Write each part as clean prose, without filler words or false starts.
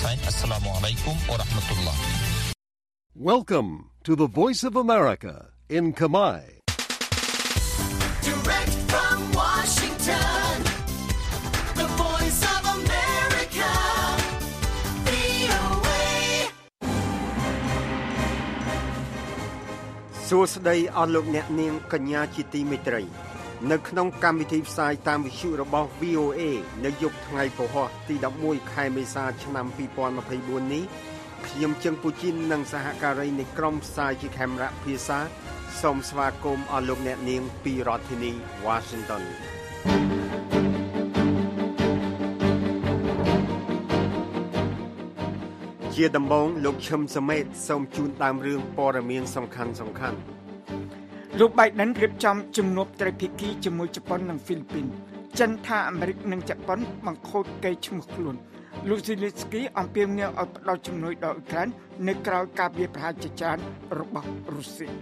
ថៃ Assalamu alaikum wa rahmatullah. Welcome to the Voice of America in Khmer. Direct from Washington, the Voice of America, VOA. សួស្តីអស់លោកអ្នកនាងកញ្ញាជាទីមេត្រីនៅក្នុងកម្មវិធីផ្សាយតាមវិទ្យុរបស់ VOA នៅយប់ថ្ងៃពហុទី11ខែមេសាឆ្នាំ2024នេះខ្ញុំជឹងពូជីននិងសហការីនៃក្រុមផ្សាយជាខេមរៈភាសាសូមស្វាគមន៍អស់លោកអ្នកនាងពីរដ្ឋធានី Washington ជាដំបូងលោកឈឹមសមេតសូមជូនដើមរឿងព័ត៌មានសំខាន់ៗលោក Biden រៀបចំជំនួបត្រីភាគីជាមួយជប៉ុននិងហ្វីលីពីនចិនថាអាមេរិកនិងជប៉ុនបង្ខូចកេរ្តិ៍ឈ្មោះខ្លួនលោក Zelensky អំពាវនាវឲ្យផ្តល់ជំនួយដល់អ៊ុយក្រែននៅក្រៅការវាយប្រហារជាច្រើនរបស់រុស្ស៊ី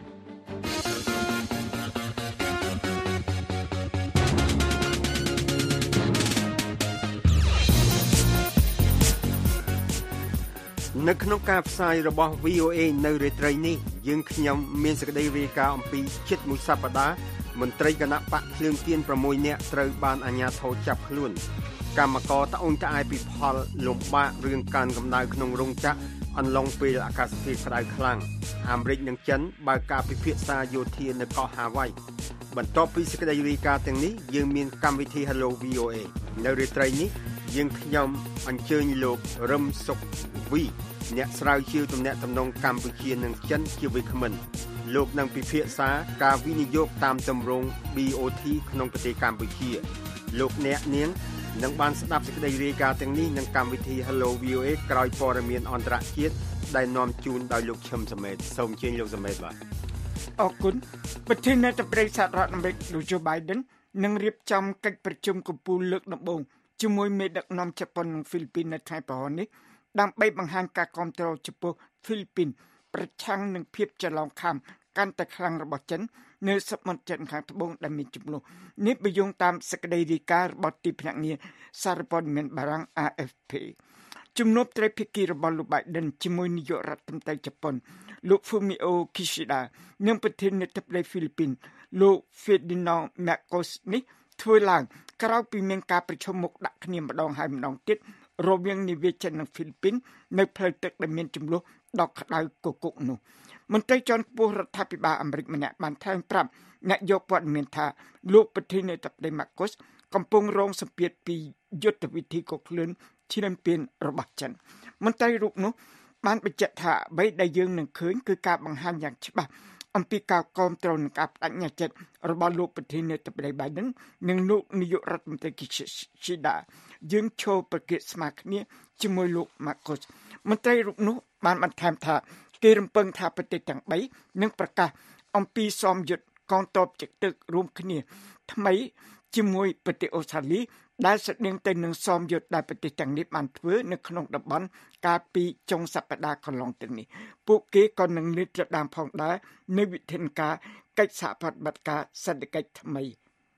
នៅក្នុងការផ្សាយរបស់ VOA នៅរាត្រីនេះយើងខ្ញុំមានសេចក្តីរាយការណ៍អំពីជិតមួយសប្តាហ៍មន្ត្រីគណៈបកភ្លើងទៀន6នាក់ត្រូវបានអាជ្ញាធរចាប់ខ្លួនកម្មករត្អូញត្អែពីផលលំបាករឿងកើនកម្ដៅក្នុងរោងចក្រអន្លងពេលអាកាសធាតុក្ដៅខ្លាំងអាមេរិកនិងចិនបើកការពិភាក្សាយោធានៅកោះហាវ៉ៃបន្ទាប់ពីសេចក្តីរាយការណ៍ទាំងនេះយើងមានកម្មវិធី Hello VOA នៅរាត្រីនេះយើងខ្ញុំអញ្ជើញលោករឹមសុកវីអ្នកស្រាវជ្រាវទំនាក់ទំនងកម្ពុជានិងចិនជាវិក្កាមិនលោកនឹងពិភាក្សាការវិនិយោគតាមទម្រង់ BOT ក្នុងប្រទេសកម្ពុជាលោកអ្នកនាងនឹងបានស្ដាប់សេចក្តីរាយការណ៍ទាំងនេះនឹងកម្មវិធី Hello VOA ក្រោយព័ត៌មានអន្តរជាតិដែលនាំជូនដោយលោកឈឹមសមេតសូមអញ្ជើញលោកសមេតបាទអរគុណប្រធានាធិបតីសហរដ្ឋអាមេរិកលោក Joe Biden នឹងរៀបចំកិច្ចប្រជុំកំពូលលើកដំបូងជាមួយមេដឹកនាំជប៉ុននិងហ្វីលីពីននៅថ្ងៃប្រហោះនេះដើម្បីបង្ហាញការគាំទ្រចំពោះហ្វីលីពីនប្រឆាំងនឹងភាពច្រឡំខាំកាន់តែខ្លាំងរបស់ចិននៅសមុទ្រចិនខាងត្បូងដែលមានជម្លោះនេះបញ្យងតាមសេចក្តីរាយការណ៍របស់ទីភ្នាក់ងារសារព័ត៌មានបារាំង AFP ជំនួបត្រីភាគីរបស់លោក Biden ជាមួយនាយករដ្ឋមន្ត្រីជប៉ុនលោក Fumio Kishida និងប្រធានាធិបតីហ្វីលីពីនលោក Ferdinand Marcos នេះធ្វើឡើងក្រោយពីមានការប្រជុំមុខដាក់គ្នាម្ដងហើយម្ដងទៀតរវាងនាវាចិននិងហ្វីលីពីននៅផ្លូវទឹកដែលមានជម្លោះដ៏ក្តៅគគុកនោះមន្ត្រីជាន់ខ្ពស់រដ្ឋាភិបាលអាមេរិកម្នាក់បានថ្លែងប្រាប់អ្នកយកព័ត៌មានថាលោកប្រធានាធិបតី Marcos កំពុងរងសម្ពាធពីយុទ្ធវិធីកុកឃ្លឿនឈ្លានពានរបស់ចិនមន្ត្រីរូបនោះបានបញ្ជាក់ថាអ្វីដែលយើងនឹងឃើញគឺការបង្ហាញយ៉ាងច្បាស់អំពីការគាំទ្រនិងការបដិញ្ញាចិត្តរបស់លោកប្រធានាធិបតី Biden និងលោកនាយករដ្ឋមន្ត្រី Kishida យើងឈរប្រកៀកស្មារគ្នាជាមួយលោក Marcos មន្ត្រីរូបនោះបានបន្ថែមថាគេរំពឹងថាប្រទេសទាំង3នឹងប្រកាសអំពីសមយុទ្ធកងទ័ពជើងទឹករួមគ្នាថ្មីជាមួយប្រទេសអូស្ត្រាលីដែលស្តៀងទៅនឹងសមយុទ្ធដែលប្រទេសទាំងនេះបានធ្វើនៅក្នុងតំបន់កាលពីចុងសប្តាហ៍កន្លងទៅនេះពួកគេក៏នឹងលើកដដាមផងដែរនៅវិធានការកិច្ចសហប្រតិបត្តិការសេដ្ឋកិច្ចថ្មី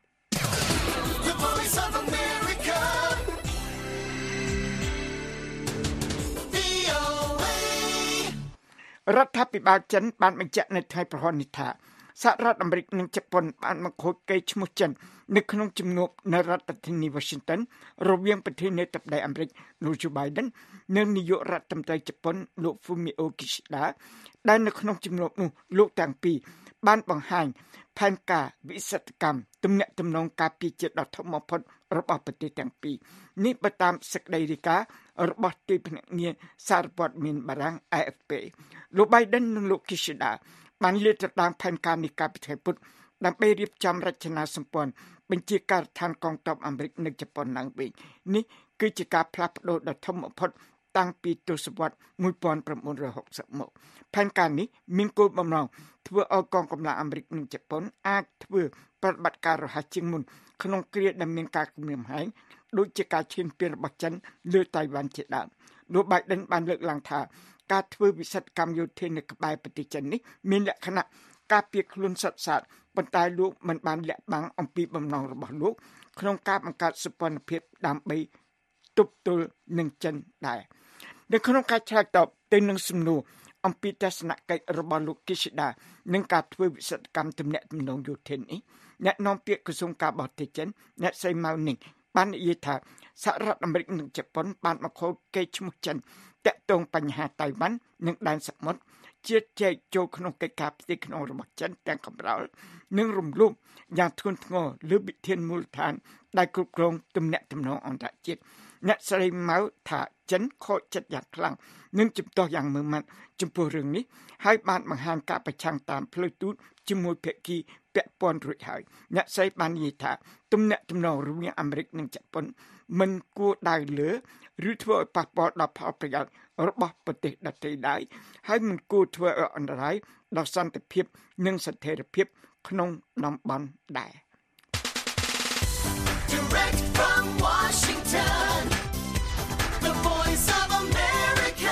រដ្ឋាភិបាលចិនបានបញ្ជាក់នៅថ្ងៃប្រហោះនេះថាសហរដ្ឋអាមេរិកនិងជប៉ុនបានបង្ខូចកេរ្តិ៍ឈ្មោះចិននៅក្នុងជំនួបនៅរដ្ឋធានី Washington រវាងប្រធានាធិបតីអាមេរិកលោក Joe Biden និងនាយករដ្ឋមន្ត្រីជប៉ុនលោក Fumio Kishida ដែលនៅក្នុងជំនួបនោះលោកទាំងពីរបានបង្ហាញផែនការវិសិទ្ធកម្មទំនាក់ទំនងការពារជាតិដ៏ធំបំផុតរបស់ប្រទេសទាំងពីរនេះបើតាមសេចក្តីរាយការណ៍របស់ទីភ្នាក់ងារសារព័ត៌មានបារាំង AFP លោក Biden និងលោក Kishida បានលាតត្រដាងផែនការនេះកាលពីថ្ងៃពុធដើម្បីរៀបចំរចនាសម្ព័ន្ធបញ្ជាការដ្ឋានកងទ័ពអាមេរិកនៅជប៉ុនឡើងវិញនេះគឺជាការផ្លាស់ប្ដូរដ៏ធំបំផុតតាំងពីទសវត្សរ៍1960មកផែនការនេះមានគោលបំណងធ្វើឲ្យកងកម្លាំងអាមេរិកនិងជប៉ុនអាចធ្វើប្រតិបត្តិការរហ័សជាងមុនក្នុងគ្រាដែលមានការគំរាមកំហែងដូចជាការឈានពានរបស់ចិនលើតៃវ៉ាន់ជាដើមលោក Biden បានលើកឡើងថាការធ្វើវិសិទ្ធកម្មយោធានៅក្បែរប្រទេសចិននេះមានលក្ខណៈការពារខ្លួនសុទ្ធសាធប៉ុន្តែលោកមិនបានលាក់បាំងអំពីបំណងរបស់លោកក្នុងការបង្កើតសម្ព័ន្ធភាពដើម្បីទប់ទល់នឹងចិនដែរនៅក្នុងការឆ្លើយតបទៅនឹងសំណួរអំពីទស្សនកិច្ចរបស់លោកគីស៊ីដានឹងការធ្វើវិស័យកម្មទំនាក់ទំនងយោធានេះអ្នកនាំពាក្យក្រសួងការបរទេសចិនអ្នកស្រីម៉ៅនីងបាននិយាយថាសហរដ្ឋអាមេរិកនិងជប៉ុនបានមកខូចកេរ្តិ៍ឈ្មោះចិនតាក់ទងបញ្ហាតៃវ៉ាន់និងដែនសមុទ្រជាតិចែកចូលក្នុងកិច្ចការផ្ទៃក្នុងរបស់ចិនទាំងកំរោលនិងរំលោភយ៉ាងធ្ងន់ធ្ងរលើវិធានមូលដ្ឋានដែលគ្រប់គ្រងទំនាក់ទំនងអន្តរជាតិអ្នកស្រីម៉ៅថាចិនខូចចិត្តយ៉ាងខ្លាំងនិងជំទាស់យ៉ាងមើលម៉ាត់ចំពោះរឿងនេះហើយបានបង្ហាញការប្រឆាំងតាមផ្លូវទូតជាមួយភាគីពាក់ព័ន្ធរួចហើយអ្នកស្រីបាននិយាយថាទំនាក់ទំនងរវាងអាមេរិកនិងជប៉ុនមិនគួរដើរលើឬធ្វើឲ្យប៉ះពាល់ដល់ផលប្រយោជន៍របស់ប្រទេសដទៃឡើយហើយមិនគួរធ្វើឲ្យអន្តរាយដល់សន្តិភាពនិងស្ថិរភាពក្នុងតំបន់ដែរ Direct from Washington, the voice of America,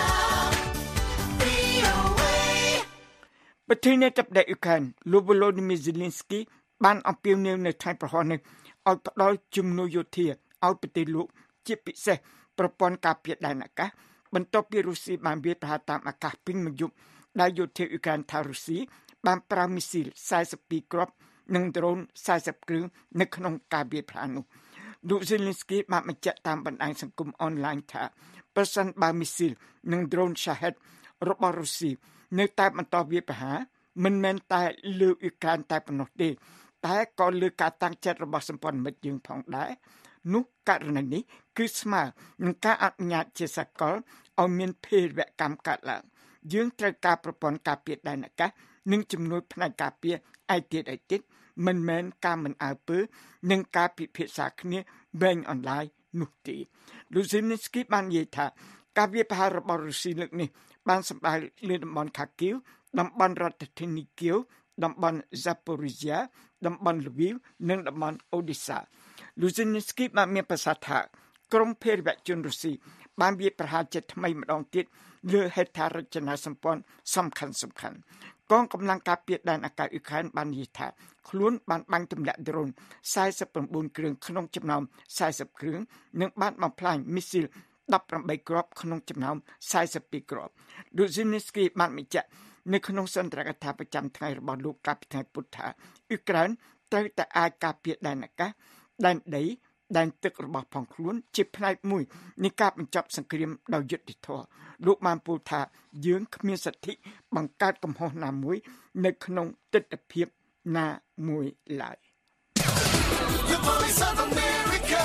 VOA. ប្រធានាធិបតីអ៊ុក្រែនលោក Volodymyr Zelensky បានអំពាវនាវនៅថ្ងៃប្រហ័សនេះឲ្យផ្ដល់ជំនួយយោធាឲ្យប្រទេសលោកជាពិសេសប្រព័ន្ធការពារដែនអាកាសបន្ទាប់ពីរុស្ស៊ីបានវាយប្រហារតាមអាកាសពេញមួយយប់ដែលយោធាអ៊ុក្រែនថារុស្ស៊ីបានប្រើមីស៊ីល42គ្រាប់និងដ្រូន40គ្រឿងនៅក្នុងការវាយប្រហារនោះលោក Zelensky បានបញ្ជាក់តាមបណ្ដាញសង្គមអនឡាញថាប្រសិនបើមីស៊ីលនិងដ្រូន Shahed របស់រុស្ស៊ីនៅតែបន្តវាយប្រហារមិនមែនតែលើអ៊ុក្រែនតែប៉ុណ្ណោះទេតែក៏លើការតាំងចិត្តរបស់សម្ព័ន្ធមិត្តយើងផងដែរនោះករណីនេះគឺស្មើនឹងការអនុញ្ញាតជាសកលឲ្យមានភេរវកម្មកើតឡើងយើងត្រូវការប្រព័ន្ធការពារដែនអាកាសនិងជំនួយផ្នែកការពារឯទៀតមិនមែនការមិនអើពើនិងការពិភាក្សាគ្នាវែងអន្លាយនោះទេលោក Zelensky បាននិយាយថាការវាយប្រហាររបស់រុស្ស៊ីលើកនេះបានសម្ដែងលើតំបន់ Kharkiv តំបន់រដ្ឋធានី Kyiv តំបន់ Zaporizhia តំបន់ Lviv និងតំបន់ Odessa លោក Zelensky បានមានប្រសាសន៍ថាក្រុមភេរវជនរុស្ស៊ីបានវាយប្រហារជាថ្មីម្ដងទៀតលើហេដ្ឋារចនាសម្ព័ន្ធសំខាន់កងកម្លាំងការពារដែនអាកាសអ៊ុក្រែនបាននិយាយថាខ្លួនបានបាញ់ទម្លាក់ដ្រូន49គ្រឿងក្នុងចំណោម40គ្រឿងនិងបានបំផ្លាញមីស៊ីល18គ្រាប់ក្នុងចំណោម42គ្រាប់លោក Zelensky បានបញ្ជាក់នៅក្នុងសន្ទរកថាប្រចាំថ្ងៃរបស់លោកកាលពីថ្ងៃពុធថាអ៊ុក្រែនត្រូវតែអាចការពារដែនអាកាសដែនដីដែនទឹករបស់ផងខ្លួនជាផ្នែកមួយនៃការបញ្ចប់សង្គ្រាមដោយយុត្តិធម៌លោកបានពោលថាយើងគ្មានសិទ្ធិបង្កើតកំហុសណាមួយនៅក្នុងទិដ្ឋភាពណាមួយឡើយ The voice of America,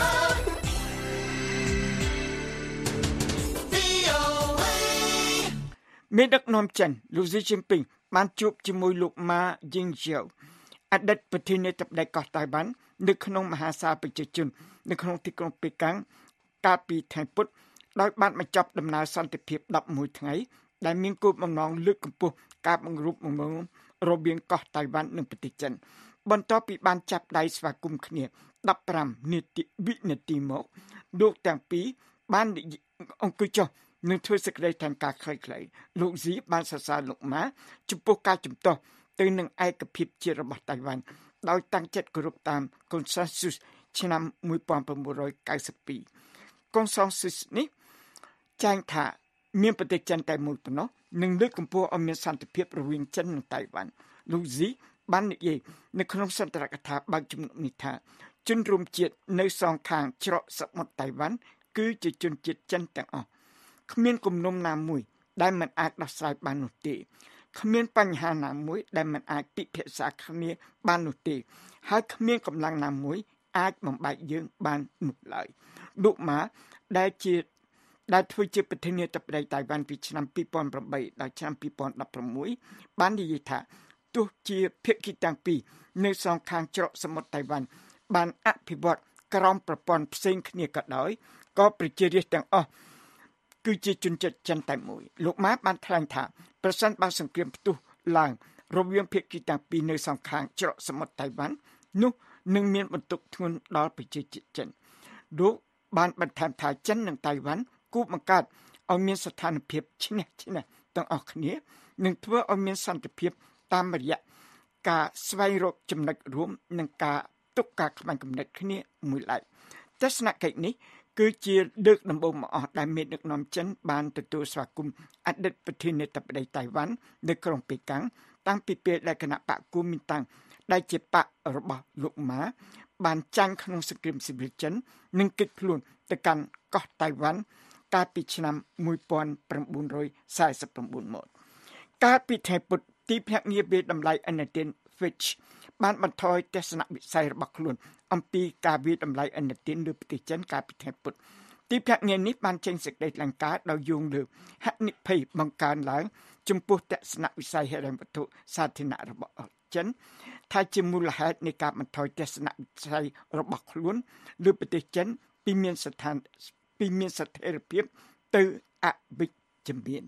VOA. មេដឹកនាំចិនលោកស៊ីជីនពីងបានជួបជាមួយលោកម៉ាជីងជៀវអតីតប្រធានាធិបតីកោះតៃវ៉ាន់នៅក្នុងមហាសាលប្រជាជននៅក្នុងទីក្រុងប៉េកាំងកាលពីថ្ងៃពុធដោយបានបញ្ចប់ដំណើរសន្តិភាព11ថ្ងៃដែលមានគោលបំណងលើកកម្ពស់ការបង្រួបបង្រួមរវាងកោះតៃវ៉ាន់និងប្រទេសចិនបន្ទាប់ពីបានចាប់ដៃស្វាគមន៍គ្នា15វិនាទីមកលោកទាំងពីរបានអង្គុយចុះនឹងធ្វើសេចក្តីថ្លែងការណ៍ខ្លីៗលោកស៊ីបានសរសើរលោកម៉ាចំពោះការជំទាស់ទៅនឹងឯកភាពជាតិរបស់តៃវ៉ាន់ដោយតាំងចិត្តគោរពតាម Consensus ឆ្នាំ1992 Consensus នេះចែងថាមានប្រទេសចិនតែមួយប៉ុណ្ណោះនឹងលើកកម្ពស់ឲ្យមានសន្តិភាពរវាងចិននិងតៃវ៉ាន់លោកស៊ីបាននិយាយនៅក្នុងសន្ទរកថាបើកជំនុំនេះថាជនរួមជាតិនៅសងខាងច្រកសមុទ្រតៃវ៉ាន់គឺជាជនជាតិចិនទាំងអស់គ្មានគំនុំណាមួយដែលមិនអាចដោះស្រាយបាននោះទេគ្មានបញ្ហាណាមួយដែលមិនអាចពិភាក្សាគ្នាបាននោះទេហើយគ្មានកម្លាំងណាមួយអាចបំបែកយើងបាននោះឡើយលោកម៉ាដែលធ្វើជាប្រធានាធិបតីតៃវ៉ាន់ពីឆ្នាំ2008ដល់ឆ្នាំ2016បាននិយាយថាទោះជាភាគីទាំងពីរនៅសងខាងច្រកសមុទ្រតៃវ៉ាន់បានអភិវឌ្ឍក្រោមប្រព័ន្ធផ្សេងគ្នាក៏ដោយក៏ប្រជារាស្ត្រទាំងអស់គឺជាជនជាតិចិនតែមួយលោកម៉ាបានថ្លែងថាប្រសិនបើសង្គ្រាមផ្ទុះឡើងរវាងភាគីទាំងពីរនៅសងខាងច្រកសមុទ្រតៃវ៉ាន់នោះនឹងមានបន្ទុកធ្ងន់ដល់ប្រជាជាតិចិនលោកបានបន្ថែមថាចិននិងតៃវ៉ាន់គូបង្កើតឲ្យមានស្ថានភាពឈ្នះទាំងអស់គ្នានិងធ្វើឲ្យមានសន្តិភាពតាមរយៈការស្វែងរកចំណុចរួមនិងការទុកការខ្វែងគំនិតគ្នាមួយឡែកទស្សនកិច្ចនេះគឺជាលើកដំបូងមកអស់ដែលមេដឹកនាំចិនបានទទួលស្វាគមន៍អតីតប្រធានាធិបតីតៃវ៉ាន់នៅក្រុងប៉េកាំងតាំងពីពេលដែលគណៈបកគូមីនតាំងដែលជាបករបស់លោកម៉ាបានចាញ់ក្នុងសង្គ្រាមស៊ីវិលចិននិងគេចខ្លួនទៅកាន់កោះតៃវ៉ាន់កាលពីឆ្នាំ1949មកកាលពីថ្ងៃពុធទីភ្នាក់ងារវិទ្យាតម្លៃឥណទាន Fitch បានបន្ថយទស្សនវិស័យរបស់ខ្លួនអំពីការវិទ្យាតម្លៃឥណទានលើប្រទេសចិនកាលពីថ្ងៃពុធទីភ្នាក់ងារនេះបានចេញសេចក្តីថ្លែងការណ៍ដោយយោងលើហានិភ័យបង្កើនឡើងចំពោះទស្សនវិស័យហិរញ្ញវត្ថុសាធារណៈរបស់ចិនថាជាមូលហេតុនៃការបន្ថយទស្សនវិស័យរបស់ខ្លួនលើប្រទេសចិនពីមានស្ថិរភាពទៅអវិជ្ជមាន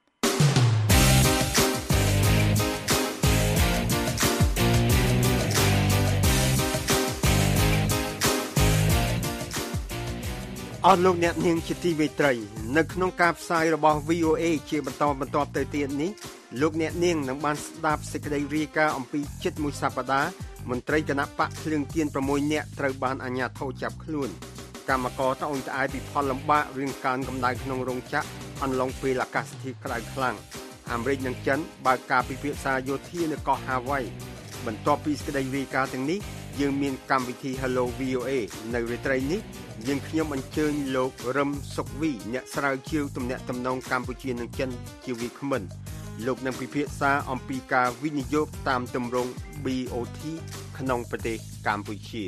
អស់លោកអ្នកនាងជាទីមេត្រីនៅក្នុងការផ្សាយរបស់ VOA ជាបន្តទៅទៀតនេះលោកអ្នកនាងនឹងបានស្ដាប់សេចក្តីរាយការណ៍អំពីជិតមួយសប្តាហ៍មន្ត្រីគណៈបកភ្លើងទៀន6នាក់ត្រូវបានអាជ្ញាធរចាប់ខ្លួនកម្មករត្អូញត្អែពីផលលំបាករឿងកើនកម្ដៅក្នុងរោងចក្រអន្លងពេលអាកាសធាតុក្ដៅខ្លាំងអាមេរិកនិងចិនបើកការពិភាក្សាយោធានៅកោះហាវ៉ៃបន្ទាប់ពីសេចក្តីរាយការណ៍ទាំងនេះយើងមានកម្មវិធី Hello VOA នៅរាត្រីនេះយើងខ្ញុំអញ្ជើញលោករឹមសុកវីអ្នកស្រាវជ្រាវទំនាក់ទំនងកម្ពុជានិងចិនជាវាគ្មិនលោកនឹងពិភាក្សាអំពីការវិនិយោគតាមទម្រង់ BOT ក្នុងប្រទេសកម្ពុជា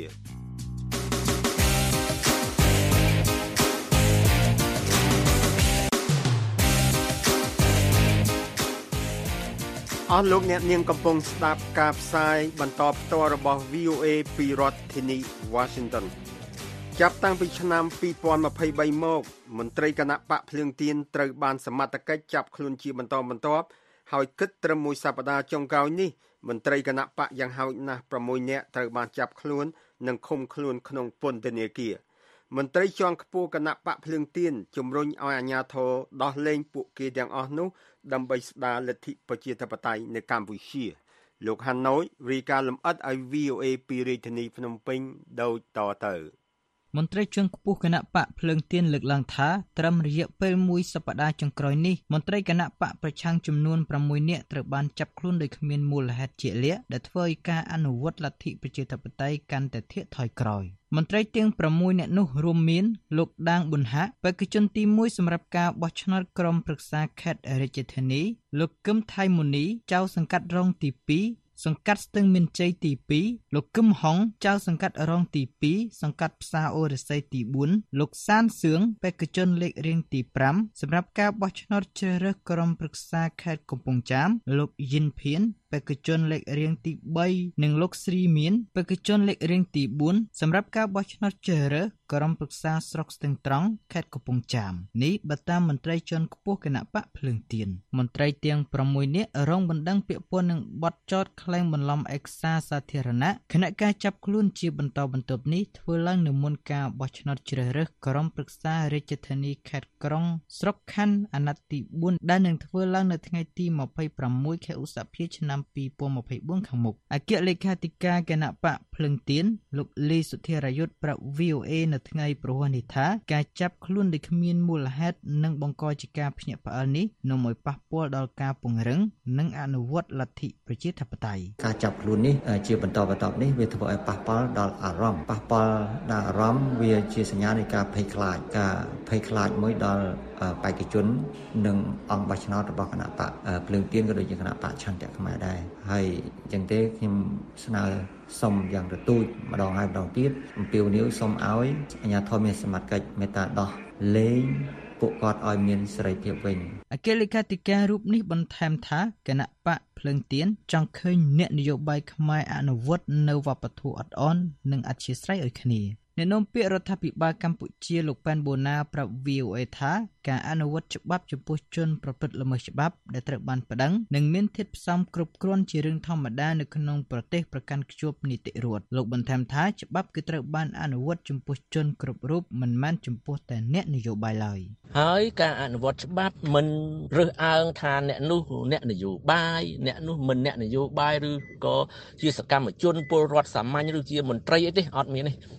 អស់លោកអ្នកនាងកំពុងស្ដាប់ការផ្សាយបន្តផ្ទាល់របស់ VOA ពីរដ្ឋធានី Washington ចាប់តាំងពីឆ្នាំ2023មកមន្ត្រីគណៈបកភ្លើងទៀនត្រូវបានសមត្ថកិច្ចចាប់ខ្លួនជាបន្តបន្ទាប់ហើយគិតត្រឹមមួយសប្តាហ៍ចុងក្រោយនេះមន្ត្រីគណៈបកយ៉ាងហោចណាស់6នាក់ត្រូវបានចាប់ខ្លួននិងឃុំខ្លួនក្នុងពន្ធនាគារមន្ត្រីជាន់ខ្ពស់គណៈបកភ្លើងទៀនជំរុញឲ្យអាជ្ញាធរដោះលែងពួកគេទាំងអស់នោះដើម្បីស្ដារលទ្ធិប្រជាធិបតេយ្យនៅកម្ពុជាលោកហាណូយរាយការណ៍លម្អិតឲ្យ VOA ពីរាជធានីភ្នំពេញដូចតទៅមន្ត្រីជាន់ខ្ពស់គណៈបកភ្លើងទៀនលើកឡើងថាត្រឹមរយៈពេលមួយសប្តាហ៍ចុងក្រោយនេះមន្ត្រីគណៈបកប្រឆាំងចំនួន6នាក់ត្រូវបានចាប់ខ្លួនដោយគ្មានមូលហេតុជាក់លាក់ដែលធ្វើឲ្យការអនុវត្តលទ្ធិប្រជាធិបតេយ្យកាន់តែធាក់ថយក្រោយមន្ត្រីទាំង6នាក់នោះរួមមានលោកដាងប៊ុនហាក់បេក្ខជនទី1សម្រាប់ការបោះឆ្នោតក្រុមប្រឹក្សាខេត្តរាជធានីលោកគឹមថៃមុនីចៅសង្កាត់រងទី2សង្កាត់ស្ទឹងមានជ័យទី2លោកគឹមហុងចៅសង្កាត់រងទី2សង្កាត់ផ្សារអូរស័យទី4លោកសានសឿងបេក្ខជនលេខរៀងទី5សម្រាប់ការបោះឆ្នោតជ្រើសរើសក្រុមប្រឹក្សាខេត្តកំពង់ចាមលោកយិនភៀនបេក្ខជនលេខរៀងទី3និងលោកស្រីមានបេក្ខជនលេខរៀងទី4សម្រាប់ការបោះឆ្នោតជ្រើសរើសក្រុមប្រឹក្សាស្រុកស្ទឹងត្រង់ខេត្តកំពង់ចាមនេះបើតាមមន្ត្រីជាន់ខ្ពស់គណៈបកភ្លើងទៀនមន្ត្រីទាំង6នាក់រងបណ្ដឹងពាក្យពន្ធនឹងបទចោទក្លែងបន្លំឯកសារសាធារណៈគណៈការចាប់ខ្លួនជាបន្តបន្ទាប់នេះធ្វើឡើងនៅមុនការបោះឆ្នោតជ្រើសរើសក្រុមប្រឹក្សារាជធានីខេត្តក្រុងស្រុកខណ្ឌអាណត្តិទី4ដែលនឹងធ្វើឡើងនៅថ្ងៃទី26ខែឧសភាឆ្នាំ2024ខាងមុខអគ្គលេខាធិការគណៈបកភ្លើងទៀនលោកលីសុធារាយុទ្ធប្រាប់ VOA នៅថ្ងៃព្រហស្បតិ៍នេះថាការចាប់ខ្លួនដោយគ្មានមូលហេតុនិងបង្កជាការភ្ញាក់ផ្អើលនេះនាំឲ្យប៉ះពាល់ដល់ការពង្រឹងនិងអនុវត្តលទ្ធិប្រជាធិបតេយ្យការចាប់ខ្លួននេះជាបន្តបន្ទាប់នេះវាធ្វើឲ្យប៉ះពាល់ដល់អារម្មណ៍វាជាសញ្ញានៃការភ័យខ្លាចមួយដល់បេក្ខជននិងអង្គបោះឆ្នោតរបស់គណៈបកភ្លើងទៀនក៏ដូចជាគណៈបកឆន្ទៈខ្មែរដែរហើយអញ្ចឹងទេខ្ញុំស្នើសុំយ៉ាងទទូចម្ដងហើយម្ដងទៀតអំពាវនាវសូមឲ្យអាជ្ញាធរមានសមត្ថកិច្ចមេត្តាដោះលែងពួកគាត់ឲ្យមានសេរីភាពវិញអគ្គលេខាធិការរូបនេះបន្ថែមថាគណៈបកភ្លើងទៀនចង់ឃើញអ្នកនយោបាយខ្មែរអនុវត្តនៅវប្បធម៌អត់អន់និងអធ្យាស្រ័យឲ្យគ្នាអ្នកនាំពាក្យរដ្ឋាភិបាលកម្ពុជាលោកប៉ែនបូណាប្រាប់ VOA ថាការអនុវត្តច្បាប់ចំពោះជនប្រព្រឹត្តល្មើសច្បាប់ដែលត្រូវបានប្តឹងនិងមានធាតុផ្សំគ្រប់គ្រាន់ជារឿងធម្មតានៅក្នុងប្រទេសប្រកាន់ខ្ជាប់នីតិរដ្ឋលោកបន្ថែមថាច្បាប់គឺត្រូវបានអនុវត្តចំពោះជនគ្រប់រូបមិនមែនចំពោះតែអ្នកនយោបាយឡើយហើយការអនុវត្តច្បាប់មិនរើសអើងថាអ្នកនោះអ្នកនយោបាយអ្នកនោះមិនអ្នកនយោបាយឬក៏ជាសកម្មជនពលរដ្ឋសាមញ្ញឬជាមន្ត្រីអីទេអត់មានទេឲ្យ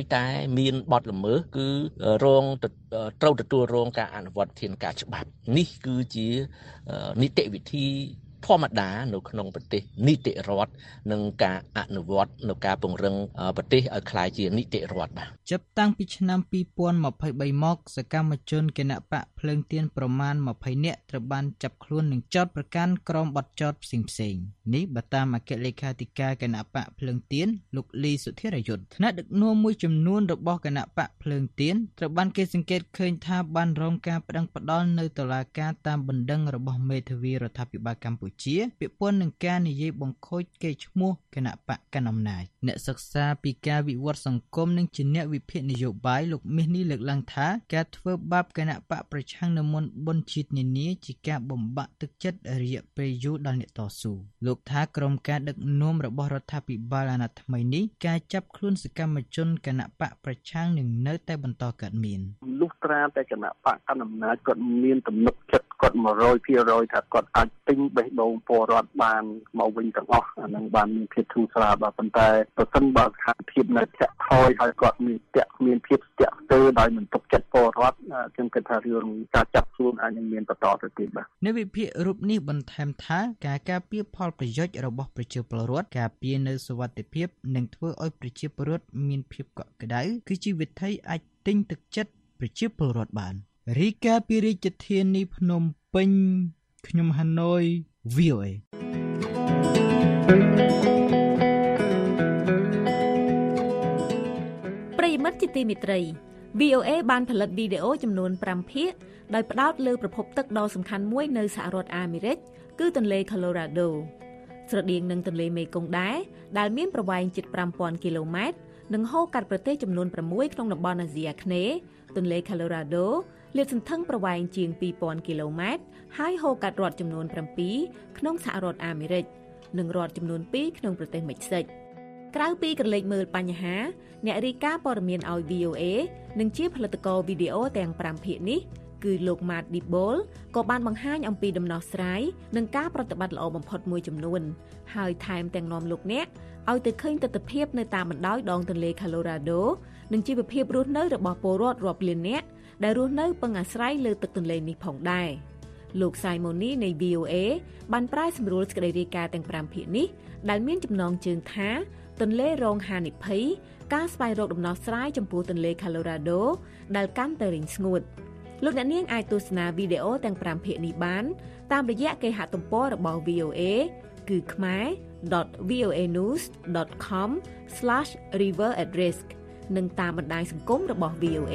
តែមានបទល្មើសគឺរងត្រូវទទួលរងការអនុវត្តធានការច្បាប់នេះគឺជានីតិវិធីធម្មតានៅក្នុងប្រទេសនីតិរដ្ឋនិងការអនុវត្តនៅការពង្រឹងប្រទេសឲ្យក្លាយជានីតិរដ្ឋបាទចាប់តាំងពីឆ្នាំ2023មកសកម្មជនគណបកភ្លើងទៀនប្រមាណ20នាក់ត្រូវបានចាប់ខ្លួននិងចោទប្រកាន់ក្រមបទចោទផ្សេងៗនេះបើតាមអគ្គលេខាធិការគណបកភ្លើងទៀនលោកលីសុធិរយុទ្ធថ្នាក់ដឹកនាំមួយចំនួនរបស់គណបកភ្លើងទៀនត្រូវបានគេសង្កេតឃើញថាបានរងការប្តឹងផ្តល់នៅតុលាការតាមបណ្ដឹងរបស់មេធាវីរដ្ឋាភិបាលកម្ពុជាពាក់ព័ន្ធនឹងការនិយាយបង្ខូចកេរ្តិ៍ឈ្មោះគណបកកណ្ដាលអំណាចអ្នកសិក្សាពីការវិវត្តសង្គមនិងជាអ្នកវិភាគនយោបាយលោកមាសនេះលើកឡើងថាការធ្វើបាបគណបកប្រឆាំងនៅមុនបុណ្យជាតិនានាជាការបំបាក់ទឹកចិត្តរយៈពេលយូរដល់អ្នកតស៊ូលោកថាក្រមការដឹកនាំរបស់រដ្ឋាភិបាលអាណត្តិថ្មីនេះការចាប់ខ្លួនសកម្មជនគណបកប្រឆាំងនឹងនៅតែបន្តកើតមានលុះត្រាតែគណបកកណ្ដាលអំណាចគាត់មានទំនុកចិត្តគាត់ 100% ថាគាត់អាចទិញបេះដូងពលរដ្ឋបានមកវិញទាំងអស់អានឹងបានមានភាពធូរស្រាលបាទប៉ុន្តែប្រសិនបើស្ថានភាពនៅចាក់ថយហើយគាត់មានភាពស្ទាក់ស្ទើរដោយមិនទុកចិត្តពលរដ្ឋខ្ញុំគិតថារឿងការចាប់ខ្លួនអាចនឹងមានបន្តទៅទៀតបាទអ្នកវិភាគរូបនេះបន្ថែមថាការការពារផលប្រយោជន៍របស់ប្រជាពលរដ្ឋការពារនៅសុវត្ថិភាពនិងធ្វើឲ្យប្រជាពលរដ្ឋមានភាពកក់ក្ដៅគឺជាវិធីអាចទិញទឹកចិត្តប្រជាពលរដ្ឋបានរីកាពីរាជធានីភ្នំពេញខ្ញុំហាណូយ VOA ប្រិយមិត្តជាទីមេត្រី VOA បានផលិតវីដេអូចំនួន5ភាគដោយផ្ដោតលើប្រភពទឹកដ៏សំខាន់មួយនៅសហរដ្ឋអាមេរិកគឺទន្លេ Colorado ស្រដៀងនឹងទន្លេមេគង្គដែរដែលមានប្រវែងជិត 5000 គីឡូម៉ែត្រនិងហូរកាត់ប្រទេសចំនួន6ក្នុងតំបន់អាស៊ីអាគ្នេយ៍ទន្លេ Colorado លាតសន្ធឹងប្រវែងជាង 2000 គីឡូម៉ែត្រហើយហូរកាត់រដ្ឋចំនួន7ក្នុងសហរដ្ឋអាមេរិកនិងរដ្ឋចំនួន2ក្នុងប្រទេសមិចស៊ិកក្រៅពីក្រឡេកមើលបញ្ហាអ្នករាយការណ៍ព័ត៌មានឲ្យ VOA និងជាផលិតករវីដេអូទាំង5ភាគនេះគឺលោក Matt Dibble ក៏បានបង្ហាញអំពីដំណោះស្រាយនិងការប្រតិបត្តិល្អបំផុតមួយចំនួនហើយថែមទាំងនាំលោកអ្នកឲ្យទៅឃើញទស្សនវិជ្ជានៅតាមបណ្ដោយដងទន្លេ Colorado និងជីវភាពរស់នៅរបស់ពលរដ្ឋរាប់លាននាក់ដែលរស់នៅពឹងអាស្រ័យលើទឹកទន្លេនេះផងដែរលោក Simoni នៃ VOA បានប្រែសម្រួលសេចក្តីរាយការណ៍ទាំង5ភាគនេះដែលមានចំណងជើងថាទន្លេរងហានិភ័យការស្វែងរកដំណោះស្រាយចំពោះទន្លេ Colorado ដែលកាន់តែរីងស្ងួតលោកអ្នកនាងអាចទស្សនាវីដេអូទាំង5ភាគនេះបានតាមរយៈគេហទំព័ររបស់ VOA គឺ khmer.voanews.com/riveratrisk និងតាមបណ្ដាញសង្គមរបស់ VOA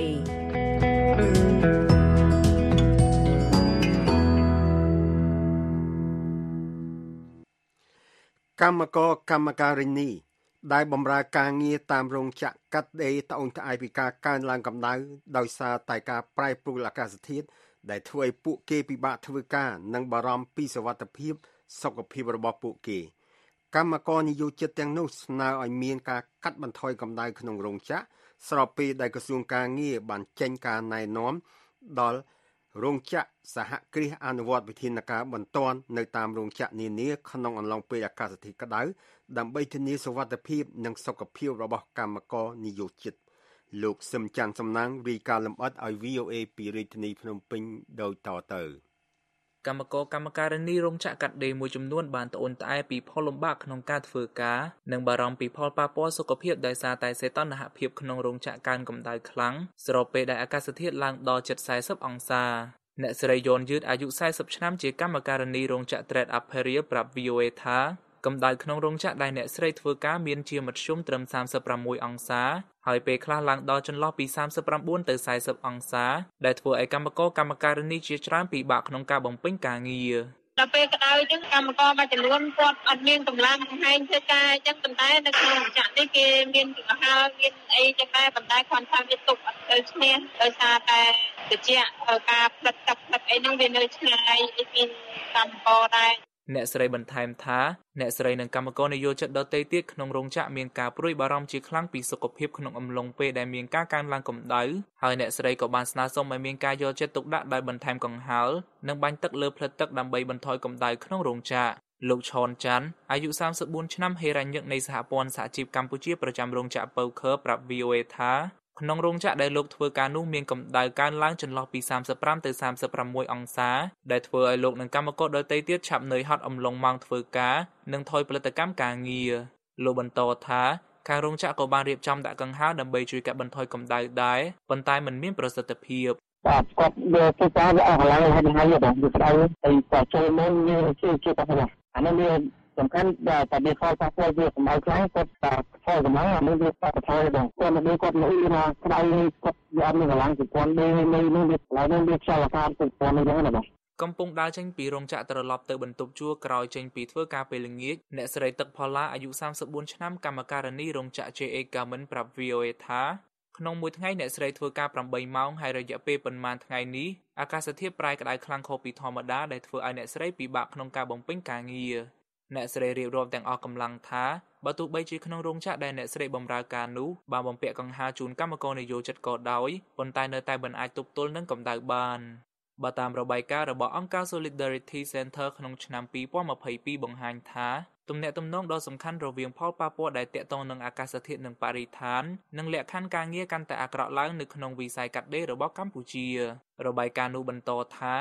កម្មការិនីដែលបម្រើការងារតាមរោងចក្រកាត់ដេរត្អូញត្អែរពីការកើនឡើងកម្ដៅដោយសារតែការប្រែប្រួលអាកាសធាតុដែលធ្វើឲ្យពួកគេពិបាកធ្វើការនិងបារម្ភពីសុវត្ថិភាពសុខភាពរបស់ពួកគេកម្មករនិយោជិតទាំងនោះស្នើឲ្យមានការកាត់បន្ថយកម្ដៅក្នុងរោងចក្រស្របពេលដែលក្រសួងការងារបានចេញការណែនាំដល់រោងចក្រសហគ្រាសអនុវត្តវិធានការបន្ទាន់នៅតាមរោងចក្រនានាក្នុងអំឡុងពេលអាកាសធាតុក្តៅដើម្បីធានាសុវត្ថិភាពនិងសុខភាពរបស់កម្មករនិយោជិតលោកសឹមច័ន្ទសំណាងរាយការណ៍លម្អិតឲ្យ VOA ពីរាជធានីភ្នំពេញដោយតទៅកម្មការិនីរោងចក្រកាត់ដេរមួយចំនួនបានត្អូញត្អែរពីផលលំបាកក្នុងការធ្វើការនិងបារម្ភពីផលប៉ះពាល់សុខភាពដោយសារតែសីតុណ្ហភាពក្នុងរោងចក្រកើនកម្ដៅខ្លាំងស្របពេលដែលអាកាសធាតុឡើងដល់ជិត40អង្សាអ្នកស្រីយនយឺតអាយុ40ឆ្នាំជាកម្មការិនីរោងចក្រ Trade Apparel ប្រាប់ VOA ថាកម្ដៅក្នុងរោងចក្រដែលអ្នកស្រីធ្វើការមានជាមធ្យមត្រឹម36អង្សាហើយពេលខ្លះឡើងដល់ចន្លោះពី39ទៅ40អង្សាដែលធ្វើឲ្យកម្មការិនីជាច្រើនពិបាកក្នុងការបំពេញការងារដល់ពេលក្តៅអញ្ចឹងកម្មករមួយចំនួនគាត់អត់មានកម្លាំងបង្ហាញធ្វើការអញ្ចឹងប៉ុន្តែនៅក្នុងរោងចក្រនេះគេមានចង្ហាល់មានអីចឹងដែរប៉ុន្តែគាត់ថាវាទុកអត់ទៅឈ្នះដោយសារតែតិចការផ្លិតទឹកផ្លិតអីហ្នឹងវានៅឆ្ងាយពីកម្មករដែរអ្នកស្រីបន្ថែមថាអ្នកស្រីនិងកម្មករនិយោជិតដទៃទៀតក្នុងរោងចក្រមានការព្រួយបារម្ភជាខ្លាំងពីសុខភាពក្នុងអំឡុងពេលដែលមានការកើនឡើងកម្ដៅហើយអ្នកស្រីក៏បានស្នើសុំឲ្យមានការយកចិត្តទុកដាក់ដោយបន្ថែមកង្ហារនិងបាញ់ទឹកលើផ្លិតទឹកដើម្បីបន្ថយកម្ដៅក្នុងរោងចក្រលោកឈនច័ន្ទអាយុ34ឆ្នាំហេរ៉ាញឹកនៃសហព័ន្ធសហជីពកម្ពុជាប្រចាំរោងចក្រពៅខឺប្រាប់ VOA ថាក្នុងរោងចក្រដែលលោកធ្វើការនោះមានកម្ដៅកើនឡើងចន្លោះពី35ទៅ36អង្សាដែលធ្វើឲ្យលោកនិងកម្មករដទៃទៀតឆាប់នឿយហត់អំឡុងម៉ោងធ្វើការនិងថយផលិតកម្មការងារលោកបន្តថាខាងរោងចក្រក៏បានរៀបចំដាក់កង្ហារដើម្បីជួយកាត់បន្ថយកម្ដៅដែរប៉ុន្តែมันមានប្រសិទ្ធភាពបាទគាត់យកទៅការអស់កន្លែងហើយបងវាស្ដៅហើយក៏ចូលមកយើងជួយគាត់ហ្នឹងអានេះវាសំខាន់តែវាខលប៉ះពាល់វាកម្ដៅខ្លាំងគាត់តែខលកម្ដៅអានេះវាប៉ះថយបងគាត់មកគាត់លុយណាក្ដៅគាត់យកមានកម្លាំងពីគាត់នេះវាខ្លាំងវាខ្យល់អាកាសពីគាត់នេះហ្នឹងណាបងកំពុងដើរចេញពីរោងចក្រត្រឡប់ទៅបន្ទប់ជួលក្រោយចេញពីធ្វើការពេលល្ងាចអ្នកស្រីទឹកផល្លាអាយុ34ឆ្នាំកម្មការិនីរោងចក្រ JA Garment ប្រាប់ VOA ថាក្នុងមួយថ្ងៃអ្នកស្រីធ្វើការ8ម៉ោងហើយរយៈពេលប៉ុន្មានថ្ងៃនេះអាកាសធាតុប្រែក្តៅខ្លាំងខុសពីធម្មតាដែលធ្វើឲ្យអ្នកស្រីពិបាកក្នុងការបំពេញការងារអ្នកស្រីរៀបរាប់ទាំងអស់កម្លាំងថាបើទោះបីជាក្នុងរោងចក្រដែលអ្នកស្រីបម្រើការនោះបានបំពាក់កង្ហារជូនកម្មករនិយោជិតក៏ដោយប៉ុន្តែនៅតែមិនអាចទប់ទល់នឹងកម្ដៅបានបើតាមរបាយការណ៍របស់អង្គការ Solidarity Center ក្នុងឆ្នាំ2022បង្ហាញថាទំនាក់ទំនងដ៏សំខាន់រវាងផលប៉ះពាល់ដែលទាក់ទងនឹងអាកាសធាតុនិងបរិស្ថាននិងលក្ខខណ្ឌការងារកាន់តែអាក្រក់ឡើងនៅក្នុងវិស័យកាត់ដេររបស់កម្ពុជារបាយការណ៍នោះបន្តថា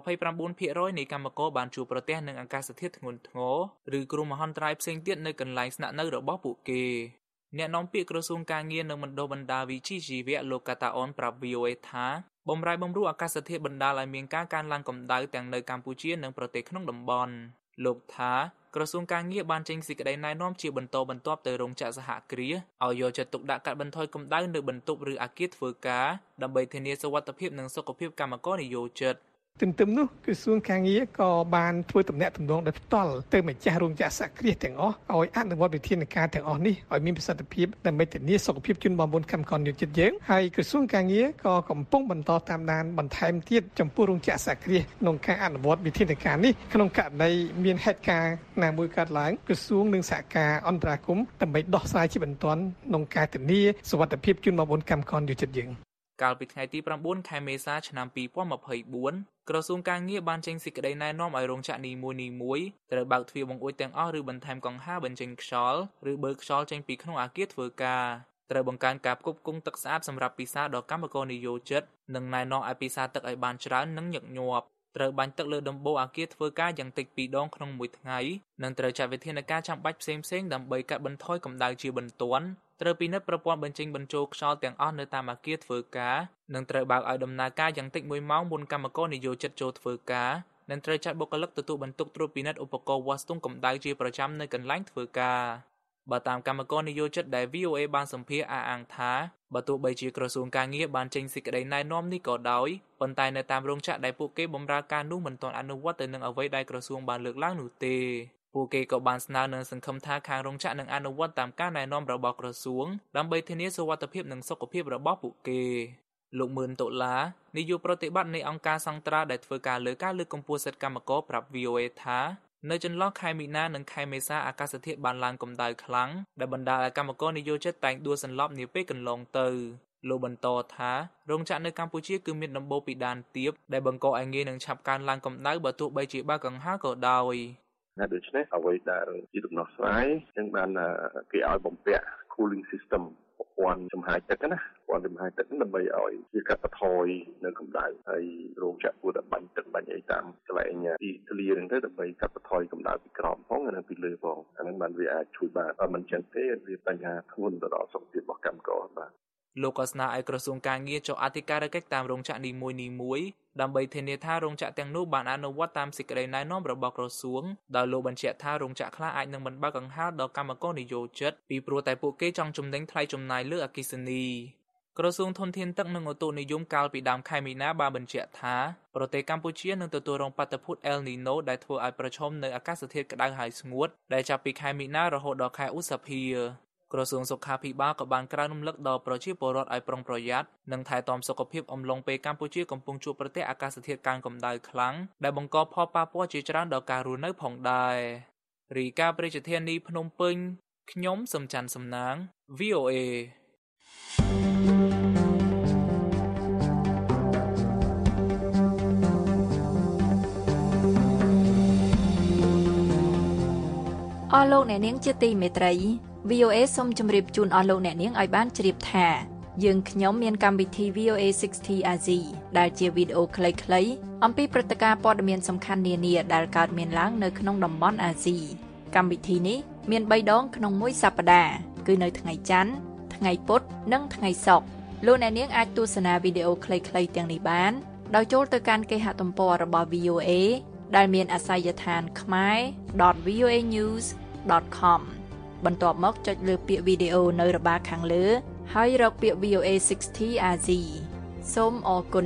29% នៃកម្មករបានជួបប្រទះនឹងអាកាសធាតុធ្ងន់ធ្ងរឬគ្រោះមហន្តរាយផ្សេងទៀតនៅកន្លែងស្នាក់នៅរបស់ពួកគេអ្នកនាំពាក្យក្រសួងការងារនិងបណ្ដុះបណ្ដាលវិជ្ជាជីវៈលោកកាតាអនប្រាប់ VOA ថាបម្រែបម្រួលអាកាសធាតុបណ្ដាលឲ្យមានការកើនឡើងកម្ដៅទាំងនៅកម្ពុជានិងប្រទេសក្នុងតំបន់លោកថាក្រសួងការងារបានចេញសេចក្តីណែនាំជាបន្តបន្ទាប់ទៅរោងចក្រសហគ្រាសឲ្យយកចិត្តទុកដាក់កាត់បន្ថយកម្ដៅនៅបន្ទប់ឬអគារធ្វើការដើម្បីធានាសុវត្ថិភាពនិងសុខភាពកម្មករនិយោជិតទន្ទឹមនោះក្រសួងការងារក៏បានធ្វើទំនាក់ទំនងដោយផ្ទាល់ទៅម្ចាស់រោងចក្រសហគ្រាសទាំងអស់ឲ្យអនុវត្តវិធានការទាំងអស់នេះឲ្យមានប្រសិទ្ធភាពដើម្បីធានាសុខភាពជនបទកម្មករនិយោជិតយើងហើយក្រសួងការងារក៏កំពុងបន្តតាមដានបន្ថែមទៀតចំពោះរោងចក្រសហគ្រាសក្នុងការអនុវត្តវិធានការនេះក្នុងករណីមានហេតុការណ៍ណាមួយកើតឡើងក្រសួងនឹងសហការអន្តរាគមន៍ដើម្បីដោះស្រាយជាបន្ទាន់ក្នុងការធានាសុវត្ថិភាពជនបទកម្មករនិយោជិតយើងកាលពីថ្ងៃទី9ខែមេសាឆ្នាំ2024ក្រសួងការងារបានចេញសេចក្តីណែនាំឲ្យរោងចក្រនីមួយៗត្រូវបើកទ្វារបង្អួចទាំងអស់ឬបន្ថែមកង្ហារបញ្ចេញខ្យល់ឬបើកខ្យល់ចេញពីក្នុងអគារធ្វើការត្រូវបង្កើនការផ្គត់ផ្គង់ទឹកស្អាតសម្រាប់ពិសាដល់កម្មករនិយោជិតនិងណែនាំឲ្យពិសាទឹកឲ្យបានច្រើននិងញឹកញាប់ត្រូវបាញ់ទឹកលើដំបូលអគារធ្វើការយ៉ាងតិច2ដងក្នុងមួយថ្ងៃនិងត្រូវចាត់វិធានការចាំបាច់ផ្សេងៗដើម្បីកាត់បន្ថយកម្ដៅជាបន្ទាន់ត្រូវពិនិត្យប្រព័ន្ធបញ្ចេញបញ្ចូលខ្យល់ទាំងអស់នៅតាមអគារធ្វើការនិងត្រូវបើកឲ្យដំណើរការយ៉ាងតិច1ម៉ោងមុនកម្មករនិយោជិតចូលធ្វើការនិងត្រូវចាត់បុគ្គលិកទទួលបន្ទុកត្រួតពិនិត្យឧបករណ៍វាស់ស្ទង់កម្ដៅជាប្រចាំនៅកន្លែងធ្វើការបើតាមកម្មករនិយោជិតដែល VOA បានសម្ភាសអះអាងថាបើទោះបីជាក្រសួងការងារបានចេញសេចក្តីណែនាំនេះក៏ដោយប៉ុន្តែនៅតាមរោងចក្រដែលពួកគេបម្រើការនោះមិនទាន់អនុវត្តទៅនឹងអ្វីដែលក្រសួងបានលើកឡើងនោះទេពួកគេក៏បានស្នើនិងសង្ឃឹមថាខាងរោងចក្រនឹងអនុវត្តតាមការណែនាំរបស់ក្រសួងដើម្បីធានាសុវត្ថិភាពនិងសុខភាពរបស់ពួកគេលោកមឿនដុល្លារនាយកប្រតិបត្តិនៃអង្គការសង្ត្រាដែលធ្វើការលើកកម្ពស់សិទ្ធិកម្មករប្រាប់ VOA ថានៅចន្លោះខែមីនានិងខែមេសាអាកាសធាតុបានឡើងកម្ដៅខ្លាំងដែលបណ្ដាលឲ្យកម្មករនិយោជិតតែងដួលសន្លប់នាពេលកន្លងទៅលោកបន្តថារោងចក្រនៅកម្ពុជាគឺមានដំបូលពីដានទាបដែលបង្កឲ្យងាយនឹងឆាប់កើនឡើងកម្ដៅបើទោះបីជាបើកកង្ហារក៏ដោយដូច្នេះអ្វីដែលជាដំណោះស្រាយចឹងបានគេឲ្យបំពាក់ cooling system ប្រព័ន្ធចំហាយទឹកណាប្រព័ន្ធចំហាយទឹកដើម្បីឲ្យវាកាត់បន្ថយនៅកម្ដៅហើយរោងចក្រគួរតែបាញ់ទឹកបាញ់អីតាមកន្លែងទីធ្លាហ្នឹងទៅដើម្បីកាត់បន្ថយកម្ដៅពីក្រោមផងនិងពីលើផងអាហ្នឹងបានវាអាចជួយបានបើមិនចឹងទេវាបញ្ហាធ្ងន់ទៅដល់សុខភាពរបស់កម្មករបាទលោកក៏ស្នើឲ្យក្រសួងការងារចុះអធិការកិច្ចតាមរោងចក្រនីមួយៗដើម្បីធានាថារោងចក្រទាំងនោះបានអនុវត្តតាមសេចក្តីណែនាំរបស់ក្រសួងដោយលោកបញ្ជាក់ថារោងចក្រខ្លះអាចនឹងមិនបើកកង្ហារដល់កម្មករនិយោជិតពីព្រោះតែពួកគេចង់ចំណេញថ្លៃចំណាយលើអគ្គិសនីក្រសួងធនធានទឹកនិងអូតូនិយមកាលពីដើមខែមីនាបានបញ្ជាក់ថាប្រទេសកម្ពុជានឹងទទួលរងបាតុភូត El Nino ដែលធ្វើឲ្យប្រឈមនូវអាកាសធាតុក្តៅហើយស្ងួតដែលចាប់ពីខែមីនារហូតដល់ខែឧសភាក្រសួងសុខាភិបាលក៏បានក្រើនរំលឹកដល់ប្រជាពលរដ្ឋឲ្យប្រុងប្រយ័ត្ននិងថែទាំសុខភាពអំឡុងពេលកម្ពុជាកំពុងជួបប្រទះអាកាសធាតុកើនកម្ដៅខ្លាំងដែលបង្កផលប៉ះពាល់ជាច្រើនដល់ការរស់នៅផងដែររីកាប្រជាធានីភ្នំពេញខ្ញុំសំច័ន្ទសំណាង VOA អស់លោកអ្នកនាងជាទីមេត្រី VOA សូមជម្រាបជូនអស់លោកអ្នកនាងឲ្យបានជ្រាបថាយើងខ្ញុំមានកម្មវិធី VOA 60 Asia ដែលជាវីដេអូខ្លីៗអំពីព្រឹត្តិការណ៍ព័ត៌មានសំខាន់នានាដែលកើតមានឡើងនៅក្នុងតំបន់អាស៊ីកម្មវិធីនេះមាន3ដងក្នុងមួយសប្តាហ៍គឺនៅថ្ងៃច័ន្ទថ្ងៃពុធនិងថ្ងៃសុក្រលោកអ្នកនាងអាចទស្សនាវីដេអូខ្លីៗទាំងនេះបានដោយចូលទៅកាន់គេហទំព័ររបស់ VOA ដែលមានអាសយដ្ឋាន khmer.voanews.com បន្ទាប់មកចុចលើពាក្យវីដេអូនៅរបារខាងលើហើយរកពាក្យ VOA 60 Asia សូមអរគុណ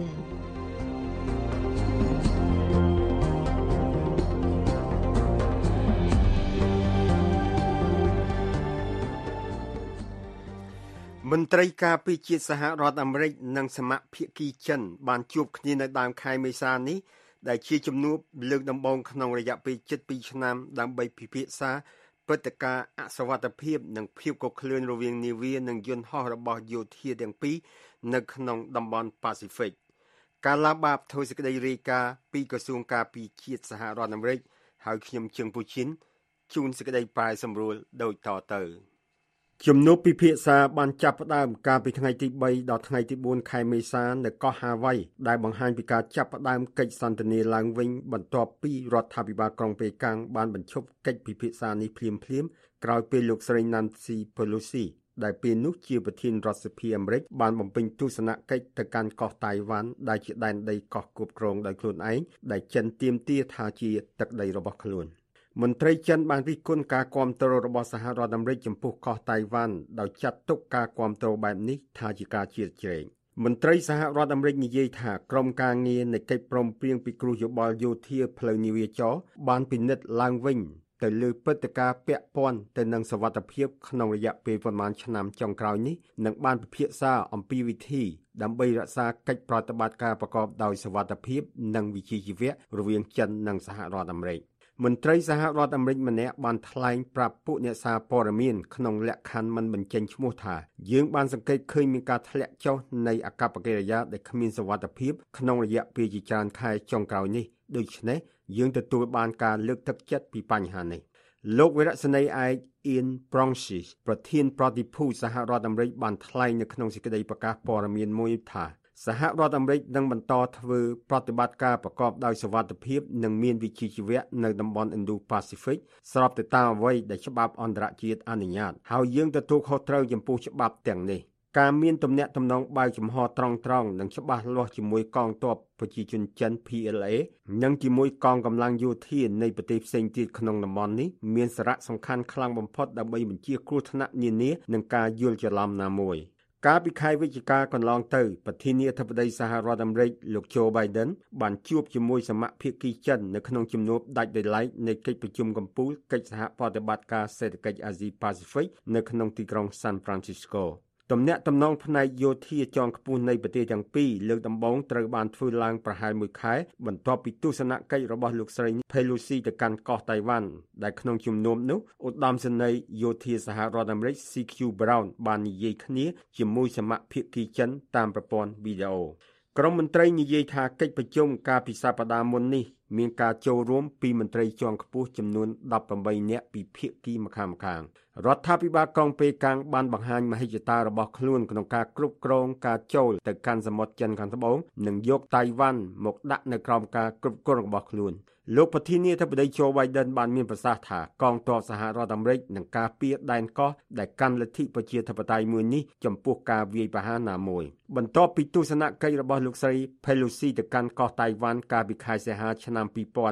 មន្ត្រីការពារជាតិសហរដ្ឋអាមេរិកនិងសមាភាគីចិនបានជួបគ្នានៅដើមខែមេសានេះដែលជាជំនួបលើកដំបូងក្នុងរយៈពេល7ឆ្នាំដើម្បីពិភាក្សាព្រឹត្តិការណ៍អសវត្ថភាពនិងភាពកក្លឿនរវាងនាវានិងយន្តហោះរបស់យោធាទាំងពីរនៅក្នុងតំបន់ប៉ាស៊ីហ្វិកការឡាបាបធ្វើសេចក្តីរាយការណ៍ពីក្រសួងការពារជាតិសហរដ្ឋអាមេរិកហើយខ្ញុំជើងពូឈិនជូនសេចក្តីប្រែសម្រួលដូចតទៅជំនួបពិភាក្សាបានចាប់ផ្ដើមកាលពីថ្ងៃទី3ដល់ថ្ងៃទី4ខែមេសានៅកោះហាវ៉ៃដែលបង្ហាញពីការចាប់ផ្ដើមកិច្ចសន្ទនាឡើងវិញបន្ទាប់ពីរដ្ឋាភិបាលក្រុងប៉េកាំងបានបញ្ឈប់កិច្ចពិភាក្សានេះភ្លាមៗក្រោយពេលលោកស្រី Nancy Pelosi ដែលពេលនោះជាប្រធានរដ្ឋសភាអាមេរិកបានបំពេញទស្សនកិច្ចទៅកាន់កោះតៃវ៉ាន់ដែលជាដែនដីកោះគ្រប់គ្រងដោយខ្លួនឯងដែលចិនទាមទារថាជាទឹកដីរបស់ខ្លួនមន្ត្រីចិនបានរិះគន់ការគាំទ្ររបស់សហរដ្ឋអាមេរិកចំពោះកោះតៃវ៉ាន់ដោយចាត់ទុកការគាំទ្របែបនេះថាជាការជ្រៀតជ្រែងមន្ត្រីសហរដ្ឋអាមេរិកនិយាយថាក្រុមការងារនៃកិច្ចព្រមព្រៀងពិគ្រោះយោបល់យោធាផ្លូវនាវាចរបានពិនិត្យឡើងវិញទៅលើព្រឹត្តិការណ៍ពាក់ព័ន្ធទៅនឹងសុវត្ថិភាពក្នុងរយៈពេលប្រមាណឆ្នាំចុងក្រោយនេះនិងបានពិភាក្សាអំពីវិធីដើម្បីរក្សាកិច្ចប្រតិបត្តិការប្រកបដោយសុវត្ថិភាពនិងវិជ្ជាជីវៈរវាងចិននិងសហរដ្ឋអាមេរិកមន្ត្រីសហរដ្ឋអាមេរិកម្នាក់បានថ្លែងប្រាប់ពួកអ្នកសារព័ត៌មានក្នុងលក្ខខណ្ឌមិនបញ្ចេញឈ្មោះថាយើងបានសង្កេតឃើញមានការធ្លាក់ចុះនៃអាកប្បកិរិយាដែលគ្មានសុវត្ថិភាពក្នុងរយៈពេលជាច្រើនខែចុងក្រោយនេះដូច្នេះយើងទទួលបានការលើកទឹកចិត្តពីបញ្ហានេះលោកវិរៈសេនីយ៍ឯក Ian Bronsky ប្រធានប្រតិភូសហរដ្ឋអាមេរិកបានថ្លែងនៅក្នុងសេចក្តីប្រកាសព័ត៌មានមួយថាសហរដ្ឋអាមេរិកនឹងបន្តធ្វើប្រតិបត្តិការប្រកបដោយសុវត្ថិភាពនិងមានវិជ្ជាជីវៈនៅតំបន់ Indo-Pacific ស្របទៅតាមអ្វីដែលច្បាប់អន្តរជាតិអនុញ្ញាតហើយយើងទទួលខុសត្រូវចំពោះច្បាប់ទាំងនេះការមានទំនាក់ទំនងបើកចំហត្រង់និងច្បាស់លាស់ជាមួយកងទ័ពប្រជាជនចិន PLA និងជាមួយកងកម្លាំងយោធានៃប្រទេសផ្សេងទៀតក្នុងតំបន់នេះមានសារៈសំខាន់ខ្លាំងបំផុតដើម្បីបញ្ជាគ្រោះថ្នាក់នានានិងការយល់ច្រឡំណាមួយកាលពីខែវិច្ឆិកាកន្លងទៅប្រធានាធិបតីសហរដ្ឋអាមេរិកលោក Joe Biden បានជួបជាមួយសមាភាគីចិននៅក្នុងជំនួបដាច់ដោយឡែកនៃកិច្ចប្រជុំកំពូលកិច្ចសហប្រតិបត្តិការសេដ្ឋកិច្ចអាស៊ីប៉ាស៊ីហ្វិកនៅក្នុងទីក្រុង San Francisco ទំនាក់ទំនងផ្នែកយោធាជាន់ខ្ពស់នៃប្រទេសទាំងពីរលើកដំបូងត្រូវបានធ្វើឡើងប្រហែល1ខែបន្ទាប់ពីទស្សនកិច្ចរបស់លោកស្រី Pelosi ទៅកាន់កោះតៃវ៉ាន់ដែលក្នុងជំនុំនោះឧត្តមសេនីយ៍យោធាសហរដ្ឋអាមេរិក CQ Brown បាននិយាយគ្នាជាមួយសមាភាគីចិនតាមប្រព័ន្ធវីដេអូក្រុមមន្ត្រីនិយាយថាកិច្ចប្រជុំកាលពីសប្តាហ៍មុននេះមានការចូលរួមពីមន្ត្រីជាន់ខ្ពស់ចំនួន18នាក់ពីភាគីម្ខាងៗរដ្ឋាភិបាលក្រុងប៉េកាំងបានបង្ហាញមហិច្ឆតារបស់ខ្លួនក្នុងការគ្រប់គ្រងការចូលទៅកាន់សមុទ្រចិនខាងត្បូងនិងយកតៃវ៉ាន់មកដាក់នៅក្រោមការគ្រប់គ្រងរបស់ខ្លួនលោកប្រធានាធិបតី Joe Biden បានមានប្រសាសន៍ថាកងទ័ពសហរដ្ឋអាមេរិកនឹងការពារដែនកោះដែលកាន់លទ្ធិប្រជាធិបតេយ្យមួយនេះចំពោះការវាយប្រហារណាមួយបន្ទាប់ពីទស្សនកិច្ចរបស់លោកស្រី Pelosi ទៅកាន់កោះតៃវ៉ាន់កាលពីខែសីហាឆ្នាំ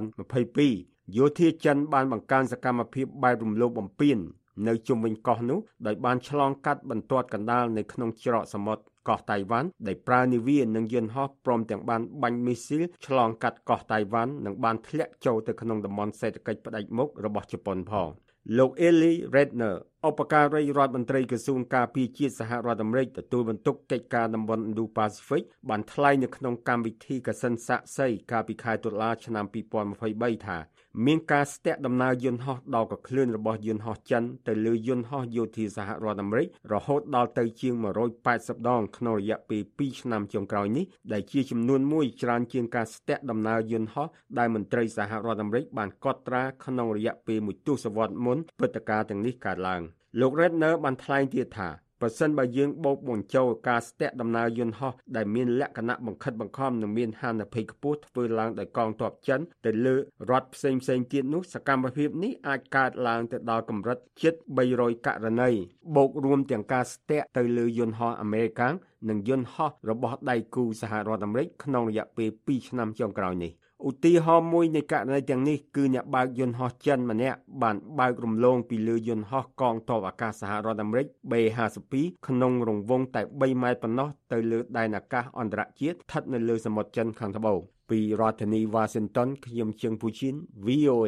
2022យោធាចិនបានបង្កើនសកម្មភាពបែបរំលោភបំពាននៅជុំវិញកោះនោះដោយបានឆ្លងកាត់បន្ទាត់កណ្ដាលនៅក្នុងច្រកសមុទ្រកោះតៃវ៉ាន់ដែលប្រើនាវានិងយន្តហោះព្រមទាំងបានបាញ់មីស៊ីលឆ្លងកាត់កោះតៃវ៉ាន់និងបានធ្លាក់ចូលទៅក្នុងតំបន់សេដ្ឋកិច្ចផ្ដាច់មុខរបស់ជប៉ុនផងលោក Eli Redner ឧបការីរដ្ឋមន្ត្រីក្រសួងការពារជាតិសហរដ្ឋអាមេរិកទទួលបន្ទុកកិច្ចការតំបន់ Indo-Pacific បានថ្លែងនៅក្នុងកម្មវិធីកសិនសាក់សីកាលពីខែតុលាឆ្នាំ2023ថាមានការស្ទាក់ដំណើរយន្តហោះដល់កក្លឿនរបស់យន្តហោះចិនទៅលើយន្តហោះយោធាសហរដ្ឋអាមេរិករហូតដល់ទៅជាង180ដងក្នុងរយៈពេល2ឆ្នាំចុងក្រោយនេះដែលជាចំនួនមួយច្រើនជាងការស្ទាក់ដំណើរយន្តហោះដែលមន្ត្រីសហរដ្ឋអាមេរិកបានកត់ត្រាក្នុងរយៈពេលមួយទសវត្សរ៍មុនព្រឹត្តិការណ៍ទាំងនេះកើតឡើងលោក Redner បានថ្លែងទៀតថាប្រសិនបើយើងបូកបញ្ចូលការស្ទាក់ដំណើរយន្តហោះដែលមានលក្ខណៈបង្ខិតបង្ខំនិងមានហានិភ័យខ្ពស់ធ្វើឡើងដោយកងទ័ពចិនទៅលើរដ្ឋផ្សេងៗទៀតនោះសកម្មភាពនេះអាចកើតឡើងទៅដល់កម្រិតជិត300ករណីបូករួមទាំងការស្ទាក់ទៅលើយន្តហោះអាមេរិកនិងយន្តហោះរបស់ដៃគូសហរដ្ឋអាមេរិកក្នុងរយៈពេល2ឆ្នាំចុងក្រោយនេះឧទាហរណ៍មួយនៃករណីទាំងនេះគឺអ្នកបើកយន្តហោះចិនម្នាក់បានបើករំលងពីលើយន្តហោះកងទ័ពអាកាសសហរដ្ឋអាមេរិក B-52 ក្នុងរង្វង់តែ3ម៉ែត្រប៉ុណ្ណោះទៅលើដែនអាកាសអន្តរជាតិស្ថិតនៅលើសមុទ្រចិនខាងត្បូងពីរដ្ឋធានី Washington ខ្ញុំជើងពូឈិន VOA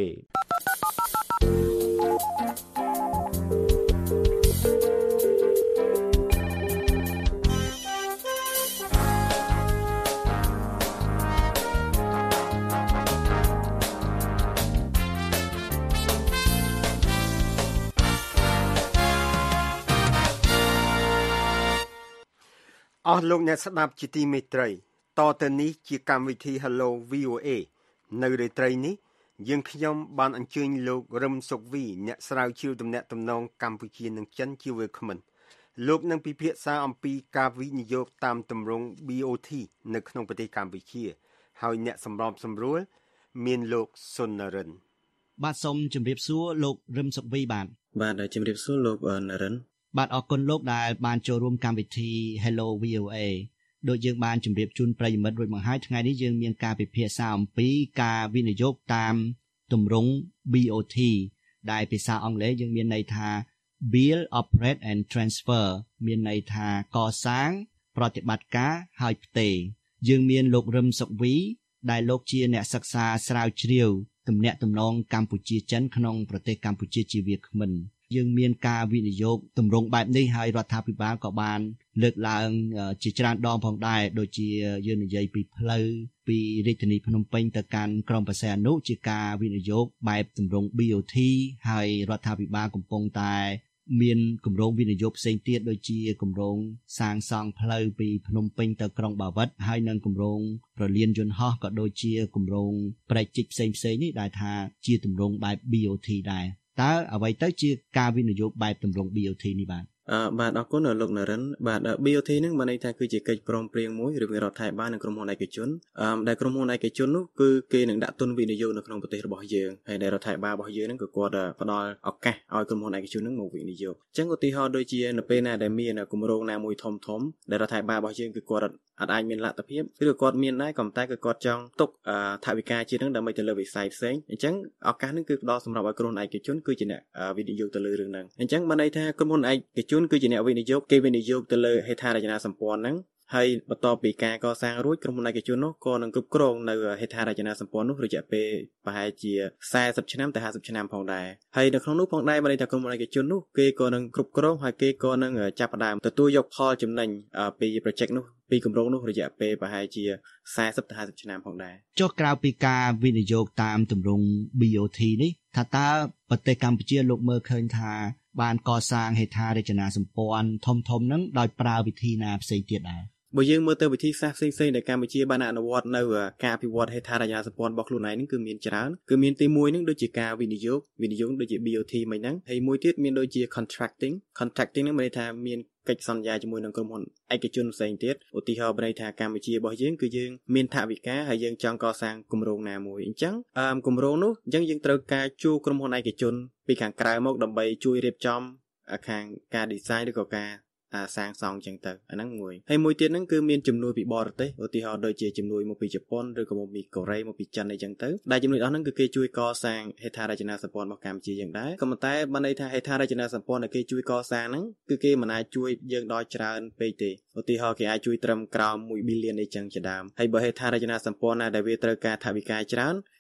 អស់លោកអ្នកស្ដាប់ជាទីមេត្រីតទៅនេះជាកម្មវិធី Hello VOA នៅរាត្រីនេះយើងខ្ញុំបានអញ្ជើញលោករឹមសុកវីអ្នកស្រាវជ្រាវទំនាក់ទំនងកម្ពុជានិងចិនជាវាគ្មិនលោកនឹងពិភាក្សាអំពីការវិនិយោគតាមទម្រង់ BOT នៅក្នុងប្រទេសកម្ពុជាហើយអ្នកសម្របសម្រួលមានលោកសុននរិនបាទសូមជម្រាបសួរលោករឹមសុកវីបាទជម្រាបសួរលោកនរិនបាទអរគុណលោកដែលបានចូលរួមកម្មវិធី Hello VOA ដូចយើងបានជម្រាបជូនប្រិយមិត្តរួចមកហើយថ្ងៃនេះយើងមានការពិភាក្សាអំពីការវិនិយោគតាមទម្រង់ BOT ដែលភាសាអង់គ្លេសយើងមានន័យថា Build Operate and Transfer មានន័យថាកសាងប្រតិបត្តិការហើយផ្ទេរយើងមានលោករឹមសុកវីដែលលោកជាអ្នកសិក្សាស្រាវជ្រាវទំនាក់ទំនងកម្ពុជាចិនក្នុងប្រទេសកម្ពុជាជាវាគ្មិនយើងមានការវិនិយោគទម្រង់បែបនេះហើយរដ្ឋាភិបាលក៏បានលើកឡើងជាច្រើនដងផងដែរដូចជាយើងនិយាយពីផ្លូវពីរាជធានីភ្នំពេញទៅកាន់ក្រុងបរសៃអនុជាការវិនិយោគបែបទម្រង់ BOT ហើយរដ្ឋាភិបាលកំពុងតែមានគម្រោងវិនិយោគផ្សេងទៀតដូចជាគម្រោងសាងសង់ផ្លូវពីភ្នំពេញទៅក្រុងបាវិតហើយនិងគម្រោងប្រលានយន្តហោះក៏ដូចជាគម្រោងប្រែកជីកផ្សេងៗនេះដែលថាជាទម្រង់បែប BOT ដែរតើអ្វីទៅជាការវិនិយោគបែបទម្រង់ BOT នេះបាទបាទអរគុណលោកនរិនបាទ BOT ហ្នឹងបានន័យថាគឺជាកិច្ចព្រមព្រៀងមួយរវាងរដ្ឋាភិបាលនិងក្រុមហ៊ុនឯកជនដែលក្រុមហ៊ុនឯកជននោះគឺគេនឹងដាក់ទុនវិនិយោគនៅក្នុងប្រទេសរបស់យើងហើយដែលរដ្ឋាភិបាលរបស់យើងហ្នឹងក៏គាត់ផ្ដល់ឱកាសឲ្យក្រុមហ៊ុនឯកជនហ្នឹងមកវិនិយោគអញ្ចឹងឧទាហរណ៍ដូចជានៅពេលណាដែលមានគម្រោងណាមួយធំដែលរដ្ឋាភិបាលរបស់យើងគឺគាត់អត់អាចមានលទ្ធភាពឬក៏គាត់មានដែរក៏តែគឺគាត់ចង់ទុកថវិកាជាតិហ្នឹងដើម្បីទៅលើវិស័យផ្សេងអញ្ចឹងឱកាសហ្នឹងគឺផ្ដល់សម្រាប់ឲ្យក្រុមហ៊ុនឯកជនគឺជាអ្នកវិនិយោគទៅលើរឿងហ្នឹងអញ្ចឹងបានន័យថាក្រុមហ៊ុនឯកជនគឺជាអ្នកវិនិយោគគេវិនិយោគទៅលើហេដ្ឋារចនាសម្ព័ន្ធហ្នឹងហើយបន្ទាប់ពីការកសាងរួចក្រុមហ៊ុនឯកជននោះក៏នឹងគ្រប់គ្រងនៅហេដ្ឋារចនាសម្ព័ន្ធនោះរយៈពេលប្រហែលជា40ឆ្នាំទៅ50ឆ្នាំផងដែរហើយនៅក្នុងនោះផងដែរបានន័យថាក្រុមហ៊ុនឯកជននោះគេក៏នឹងគ្រប់គ្រងហើយគេក៏នឹងចាប់ផ្ដើមទទួលយកផលចំណេញពី project នោះពីគម្រោងនោះរយៈពេលប្រហែលជា40ទៅ50ឆ្នាំផងដែរចុះក្រៅពីការវិនិយោគតាមទម្រង់ BOT នេះថាតើប្រទេសកម្ពុជាលោកមើលឃើញថាបានកសាងហេដ្ឋារចនាសម្ព័ន្ធធំៗហ្នឹងដោយប្រើវិធីណាផ្សេងទៀតដែរបើយើងមើលទៅវិធីសាស្ត្រផ្សេងៗដែលកម្ពុជាបានអនុវត្តនៅការអភិវឌ្ឍហេដ្ឋារចនាសម្ព័ន្ធរបស់ខ្លួនឯងហ្នឹងគឺមានច្រើនគឺមានទី1ហ្នឹងដូចជាការវិនិយោគដូចជា BOT មិញហ្នឹងហើយមួយទៀតមានដូចជា contracting ហ្នឹងមានន័យថាមានកិច្ចសន្យាជាមួយនឹងក្រុមហ៊ុនឯកជនផ្សេងទៀតឧទាហរណ៍បានន័យថាកម្ពុជារបស់យើងគឺយើងមានថវិកាហើយយើងចង់កសាងគម្រោងណាមួយអញ្ចឹងគម្រោងនោះអញ្ចឹងយើងត្រូវការជួលក្រុមហ៊ុនឯកជនពីខាងក្រៅមកដើម្បីជួយរៀបចំខាងការ design ឬក៏ការសាងសង់ចឹងទៅអាហ្នឹងមួយហើយមួយទៀតហ្នឹងគឺមានជំនួយពីបរទេសឧទាហរណ៍ដូចជាជំនួយមកពីជប៉ុនឬក៏មកពីកូរ៉េមកពីចិនអីចឹងទៅដែលជំនួយអស់ហ្នឹងគឺគេជួយកសាងហេដ្ឋារចនាសម្ព័ន្ធរបស់កម្ពុជាយ៉ាងដែរក៏ប៉ុន្តែបានន័យថាហេដ្ឋារចនាសម្ព័ន្ធដែលគេជួយកសាងហ្នឹងគឺគេមិនអាចជួយយើងដល់ច្រើនពេកទេឧទាហរណ៍គេអាចជួយត្រឹមក្រោម1 billion អីចឹងជាដើមហើយបើហេដ្ឋារចនាសម្ព័ន្ធណាដែលវាត្រូវការថវិកាច្រើន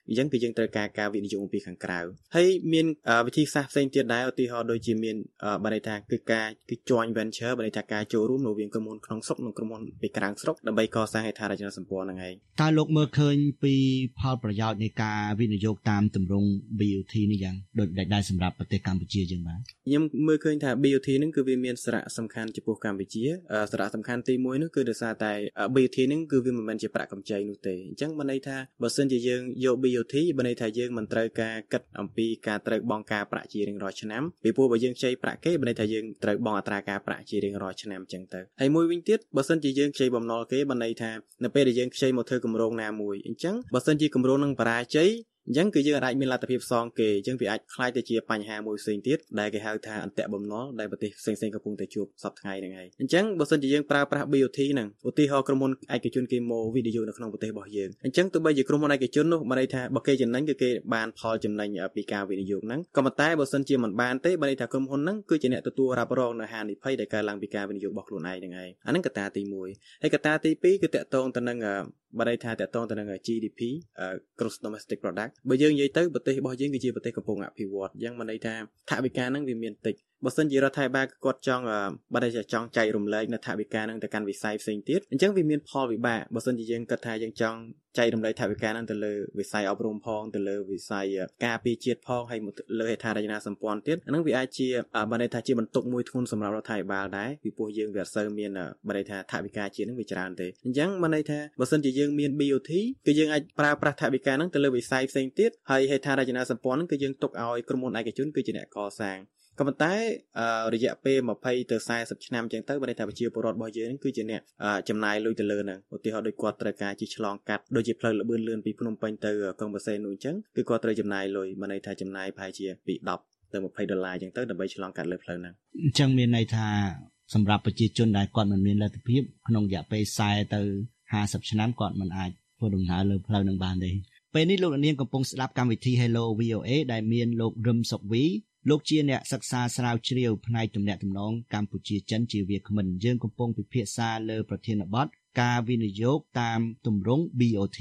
អញ្ចឹងគឺយើងត្រូវការវិនិយោគពីខាងក្រៅហើយមានវិធីសាស្ត្រផ្សេងទៀតដែរឧទាហរណ៍ដូចជាមានបានន័យថាគឺ joint venture បានន័យថាការចូលរួមរវាងក្រុមហ៊ុនក្នុងស្រុកនិងក្រុមហ៊ុនពីក្រៅស្រុកដើម្បីកសាងហេដ្ឋារចនាសម្ព័ន្ធហ្នឹងឯងតើលោកមើលឃើញពីផលប្រយោជន៍នៃការវិនិយោគតាមទម្រង់ BOT នេះយ៉ាងដូចដែរសម្រាប់ប្រទេសកម្ពុជាយើងបាទខ្ញុំមើលឃើញថា BOT ហ្នឹងគឺវាមានសារៈសំខាន់ចំពោះកម្ពុជាសារៈសំខាន់ទី1នោះគឺដោយសារតែ BOT ហ្នឹងគឺវាមិនមែនជាប្រាក់កម្ចីនោះទេអញ្ចឹងបានន័យថាបើសិនជាយើងយក BOT បានន័យថាយើងមិនត្រូវការគិតអំពីការត្រូវបង់ការប្រាក់ជារៀងរាល់ឆ្នាំពីព្រោះបើយើងខ្ចីប្រាក់គេបានន័យថាយើងត្រូវបង់អត្រាការប្រាក់ជារៀងរាល់ឆ្នាំអញ្ចឹងទៅហើយមួយវិញទៀតបើសិនជាយើងខ្ចីបំណុលគេបានន័យថានៅពេលដែលយើងខ្ចីមកធ្វើគម្រោងណាមួយអញ្ចឹងបើសិនជាគម្រោងនឹងបរាជ័យអញ្ចឹងគឺយើងអាចមានលទ្ធភាពសងគេអញ្ចឹងវាអាចខ្លាយទៅជាបញ្ហាមួយផ្សេងទៀតដែលគេហៅថាអន្ទាក់បំណុលដែលប្រទេសផ្សេងៗកំពុងតែជួបសពថ្ងៃហ្នឹងហើយអញ្ចឹងបើសិនជាយើងប្រើប្រាស់ BOT ហ្នឹងឧទាហរណ៍ក្រុមហ៊ុនឯកជនគេមកវិនិយោគនៅក្នុងប្រទេសរបស់យើងអញ្ចឹងទោះបីជាក្រុមហ៊ុនឯកជននោះបានន័យថាបើគេចំណេញគឺគេបានផលចំណេញពីការវិនិយោគហ្នឹងក៏ប៉ុន្តែបើសិនជាមិនបានទេបានន័យថាក្រុមហ៊ុនហ្នឹងគឺជាអ្នកទទួលរ៉ាប់រងនៅហានិភ័យដែលកើតឡើងពីការវិនិយោគរបស់ខ្លួនឯងហ្នឹងហើយអាហ្នឹងកត្តាទី1ហើយកត្តាទី2គឺតកតងទៅនឹងបានន័យថាតកតងទៅនឹង GDP Gross Domestic Product បើយើងនិយាយទៅប្រទេសរបស់យើងគឺជាប្រទេសកំពុងអភិវឌ្ឍអញ្ចឹងបានន័យថាថវិកាហ្នឹងវាមានតិចបើសិនជារដ្ឋាភិបាលគាត់ចង់បានន័យថាចង់ចែករំលែកនៅថវិកាហ្នឹងទៅកាន់វិស័យផ្សេងទៀតអញ្ចឹងវាមានផលវិបាកបើសិនជាយើងគិតថាយើងចង់ចែករំលែកថវិកាហ្នឹងទៅលើវិស័យអប់រំផងទៅលើវិស័យការពារជាតិផងហើយលើហេដ្ឋារចនាសម្ព័ន្ធទៀតអាហ្នឹងវាអាចជាបានន័យថាជាបន្ទុកមួយធ្ងន់សម្រាប់រដ្ឋាភិបាលដែរពីព្រោះយើងវាអត់សូវមានបានន័យថាថវិកាជាតិហ្នឹងវាច្រើនទេអញ្ចឹងបានន័យថាបើសិនជាយើងមាន BOT គឺយើងអាចប្រើប្រាស់ថវិកាហ្នឹងទៅលើវិស័យផ្សេងទៀតហើយហេដ្ឋារចនាសម្ព័ន្ធហ្នឹងគឺយើងទុកឲ្យក្រុមហ៊ុនឯកជនគឺជាអ្នកកសាងក៏ប៉ុន្តែរយៈពេល20ទៅ40ឆ្នាំចឹងទៅបានន័យថាប្រជាពលរដ្ឋរបស់យើងហ្នឹងគឺជាអ្នកចំណាយលុយទៅលើហ្នឹងឧទាហរណ៍ដូចគាត់ត្រូវការជិះឆ្លងកាត់ដូចជាផ្លូវលបឿនលឿនពីភ្នំពេញទៅក្រុងបរសេននោះអញ្ចឹងគឺគាត់ត្រូវចំណាយលុយបានន័យថាចំណាយប្រហែលជាពី10ទៅ$20អញ្ចឹងទៅដើម្បីឆ្លងកាត់លើផ្លូវហ្នឹងអញ្ចឹងមានន័យថាសម្រាប់ប្រជាជនដែលគាត់មិនមានលទ្ធភាពក្នុងរយៈពេល40ទៅ50ឆ្នាំគាត់មិនអាចធ្វើដំណើរលើផ្លូវនឹងបានទេពេលនេះលោកនាងកំពុងស្ដាប់កម្មវិធី Hello VOA ដែលមានលោករឹមសុកវីលោកជាអ្នកសិក្សាស្រាវជ្រាវផ្នែកទំនាក់ទំនងកម្ពុជាចិនជាវាគ្មិនយើងកំពុងពិភាក្សាលើប្រធានបទការវិនិយោគតាមទម្រង់ BOT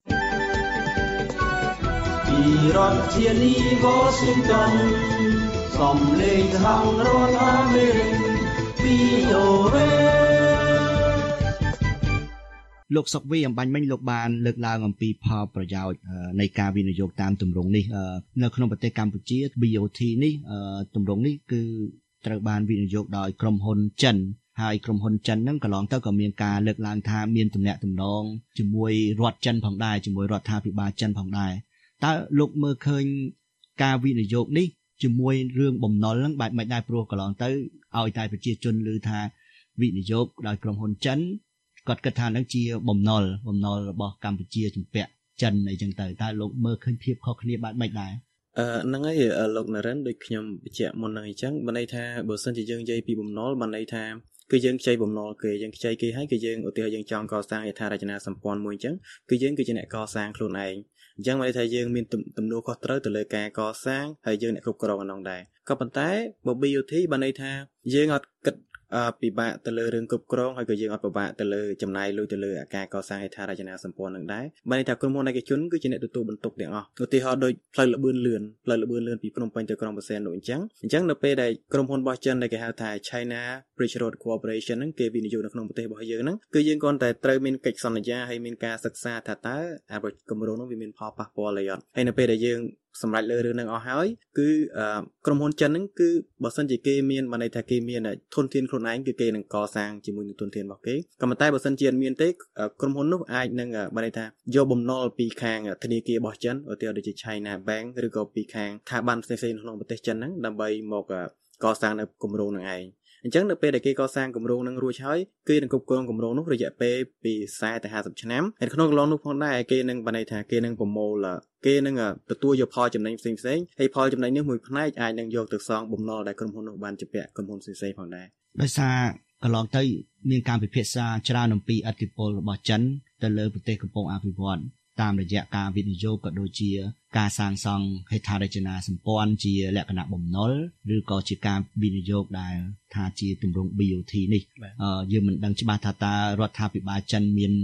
ពីរដ្ឋធានី Washington សំឡេងសហរដ្ឋអាមេរិក VOA លោកសុកវីអំបញ្ញមិញលោកបានលើកឡើងអំពីផលប្រយោជន៍នៃការវិនិយោគតាមទម្រង់នេះនៅក្នុងប្រទេសកម្ពុជា BOT នេះទម្រង់នេះគឺត្រូវបានវិនិយោគដោយក្រុមហ៊ុនចិនហើយក្រុមហ៊ុនចិនហ្នឹងកន្លងទៅក៏មានការលើកឡើងថាមានទំនាក់ទំនងជាមួយរដ្ឋចិនផងដែរជាមួយរដ្ឋាភិបាលចិនផងដែរតើលោកមើលឃើញការវិនិយោគនេះជាមួយរឿងបំណុលហ្នឹងបែបមិនដែរព្រោះកន្លងទៅឲ្យតែប្រជាជនឮថាវិនិយោគដោយក្រុមហ៊ុនចិនគាត់គិតថានឹងជាបំណុលរបស់កម្ពុជាជំពាក់ចិនអីចឹងទៅតើលោកមើលឃើញភាពខុសគ្នាបែបម៉េចដែរហ្នឹងហើយលោកណារិនដូចខ្ញុំបញ្ជាក់មុនហ្នឹងអញ្ចឹងបានន័យថាបើសិនជាយើងនិយាយពីបំណុលបានន័យថាគឺយើងខ្ចីបំណុលគេយើងខ្ចីគេហើយគឺយើងឧទាហរណ៍យើងចង់កសាងហេដ្ឋារចនាសម្ព័ន្ធមួយអញ្ចឹងគឺយើងគឺជាអ្នកកសាងខ្លួនឯងអញ្ចឹងបានន័យថាយើងមានទំនួលខុសត្រូវទៅលើការកសាងហើយយើងអ្នកគ្រប់គ្រងអានោះដែរក៏ប៉ុន្តែបើ BOT បានន័យថាយើងអត់គិតពិបាកទៅលើរឿងគ្រប់គ្រងហើយក៏យើងអត់ពិបាកទៅលើចំណាយលុយទៅលើការកសាងហេដ្ឋារចនាសម្ព័ន្ធនឹងដែរបានន័យថាក្រុមហ៊ុនឯកជនគឺជាអ្នកទទួលបន្ទុកទាំងអស់ឧទាហរណ៍ដូចផ្លូវលបឿនលឿនពីភ្នំពេញទៅក្រុងបរសេននោះអញ្ចឹងនៅពេលដែលក្រុមហ៊ុនរបស់ចិនដែលគេហៅថា China Bridge Road Corporation ហ្នឹងគេវិនិយោគនៅក្នុងប្រទេសរបស់យើងហ្នឹងគឺយើងគ្រាន់តែត្រូវមានកិច្ចសន្យាហើយមានការសិក្សាថាតើគម្រោងនោះវាមានផលប៉ះពាល់អីអត់ហើយនៅពេលដែលយើងសម្រាប់លើរឿងហ្នឹងអស់ហើយគឺក្រុមហ៊ុនចិនហ្នឹងគឺបើសិនជាគេមានបានន័យថាគេមានធនធានខ្លួនឯងគឺគេនឹងកសាងជាមួយនឹងធនធានរបស់គេក៏ប៉ុន្តែបើសិនជាអត់មានទេក្រុមហ៊ុននោះអាចនឹងបានន័យថាយកបំណុលពីខាងធនាគាររបស់ចិនឧទាហរណ៍ដូចជា China Bank ឬក៏ពីខាងស្ថាប័នផ្សេងៗក្នុងប្រទេសចិនហ្នឹងដើម្បីមកកសាងនៅគម្រោងហ្នឹងឯងអញ្ចឹងនៅពេលដែលគេកសាងគម្រោងនឹងរួចហើយគឺនឹងគ្រប់គ្រងគម្រោងនោះរយៈពេលពី40ទៅ50ឆ្នាំហើយក្នុងកន្លងនោះផងដែរគេនឹងបានន័យថាគេនឹងប្រមូលគេនឹងទទួលយកផលចំណេញផ្សេងៗហើយផលចំណេញនេះមួយផ្នែកអាចនឹងយកទៅសងបំណុលដែលក្រុមហ៊ុននោះបានជំពាក់ក្រុមហ៊ុនផ្សេងៗផងដែរដោយសារកន្លងទៅមានការពិភាក្សាច្រើនអំពីឥទ្ធិពលរបស់ចិនទៅលើប្រទេសកំពុងអភិវឌ្ឍតាមរយៈការវិនិយោគក៏ដូចជាការសាងសង់ហេដ្ឋារចនាសម្ព័ន្ធជាលក្ខណៈបំណុលឬក៏ជាការវិនិយោគដែលថាជាទម្រង់ BOT នេះយើងមិនដឹងច្បាស់ថាតើរដ្ឋាភិបាលចិនមាន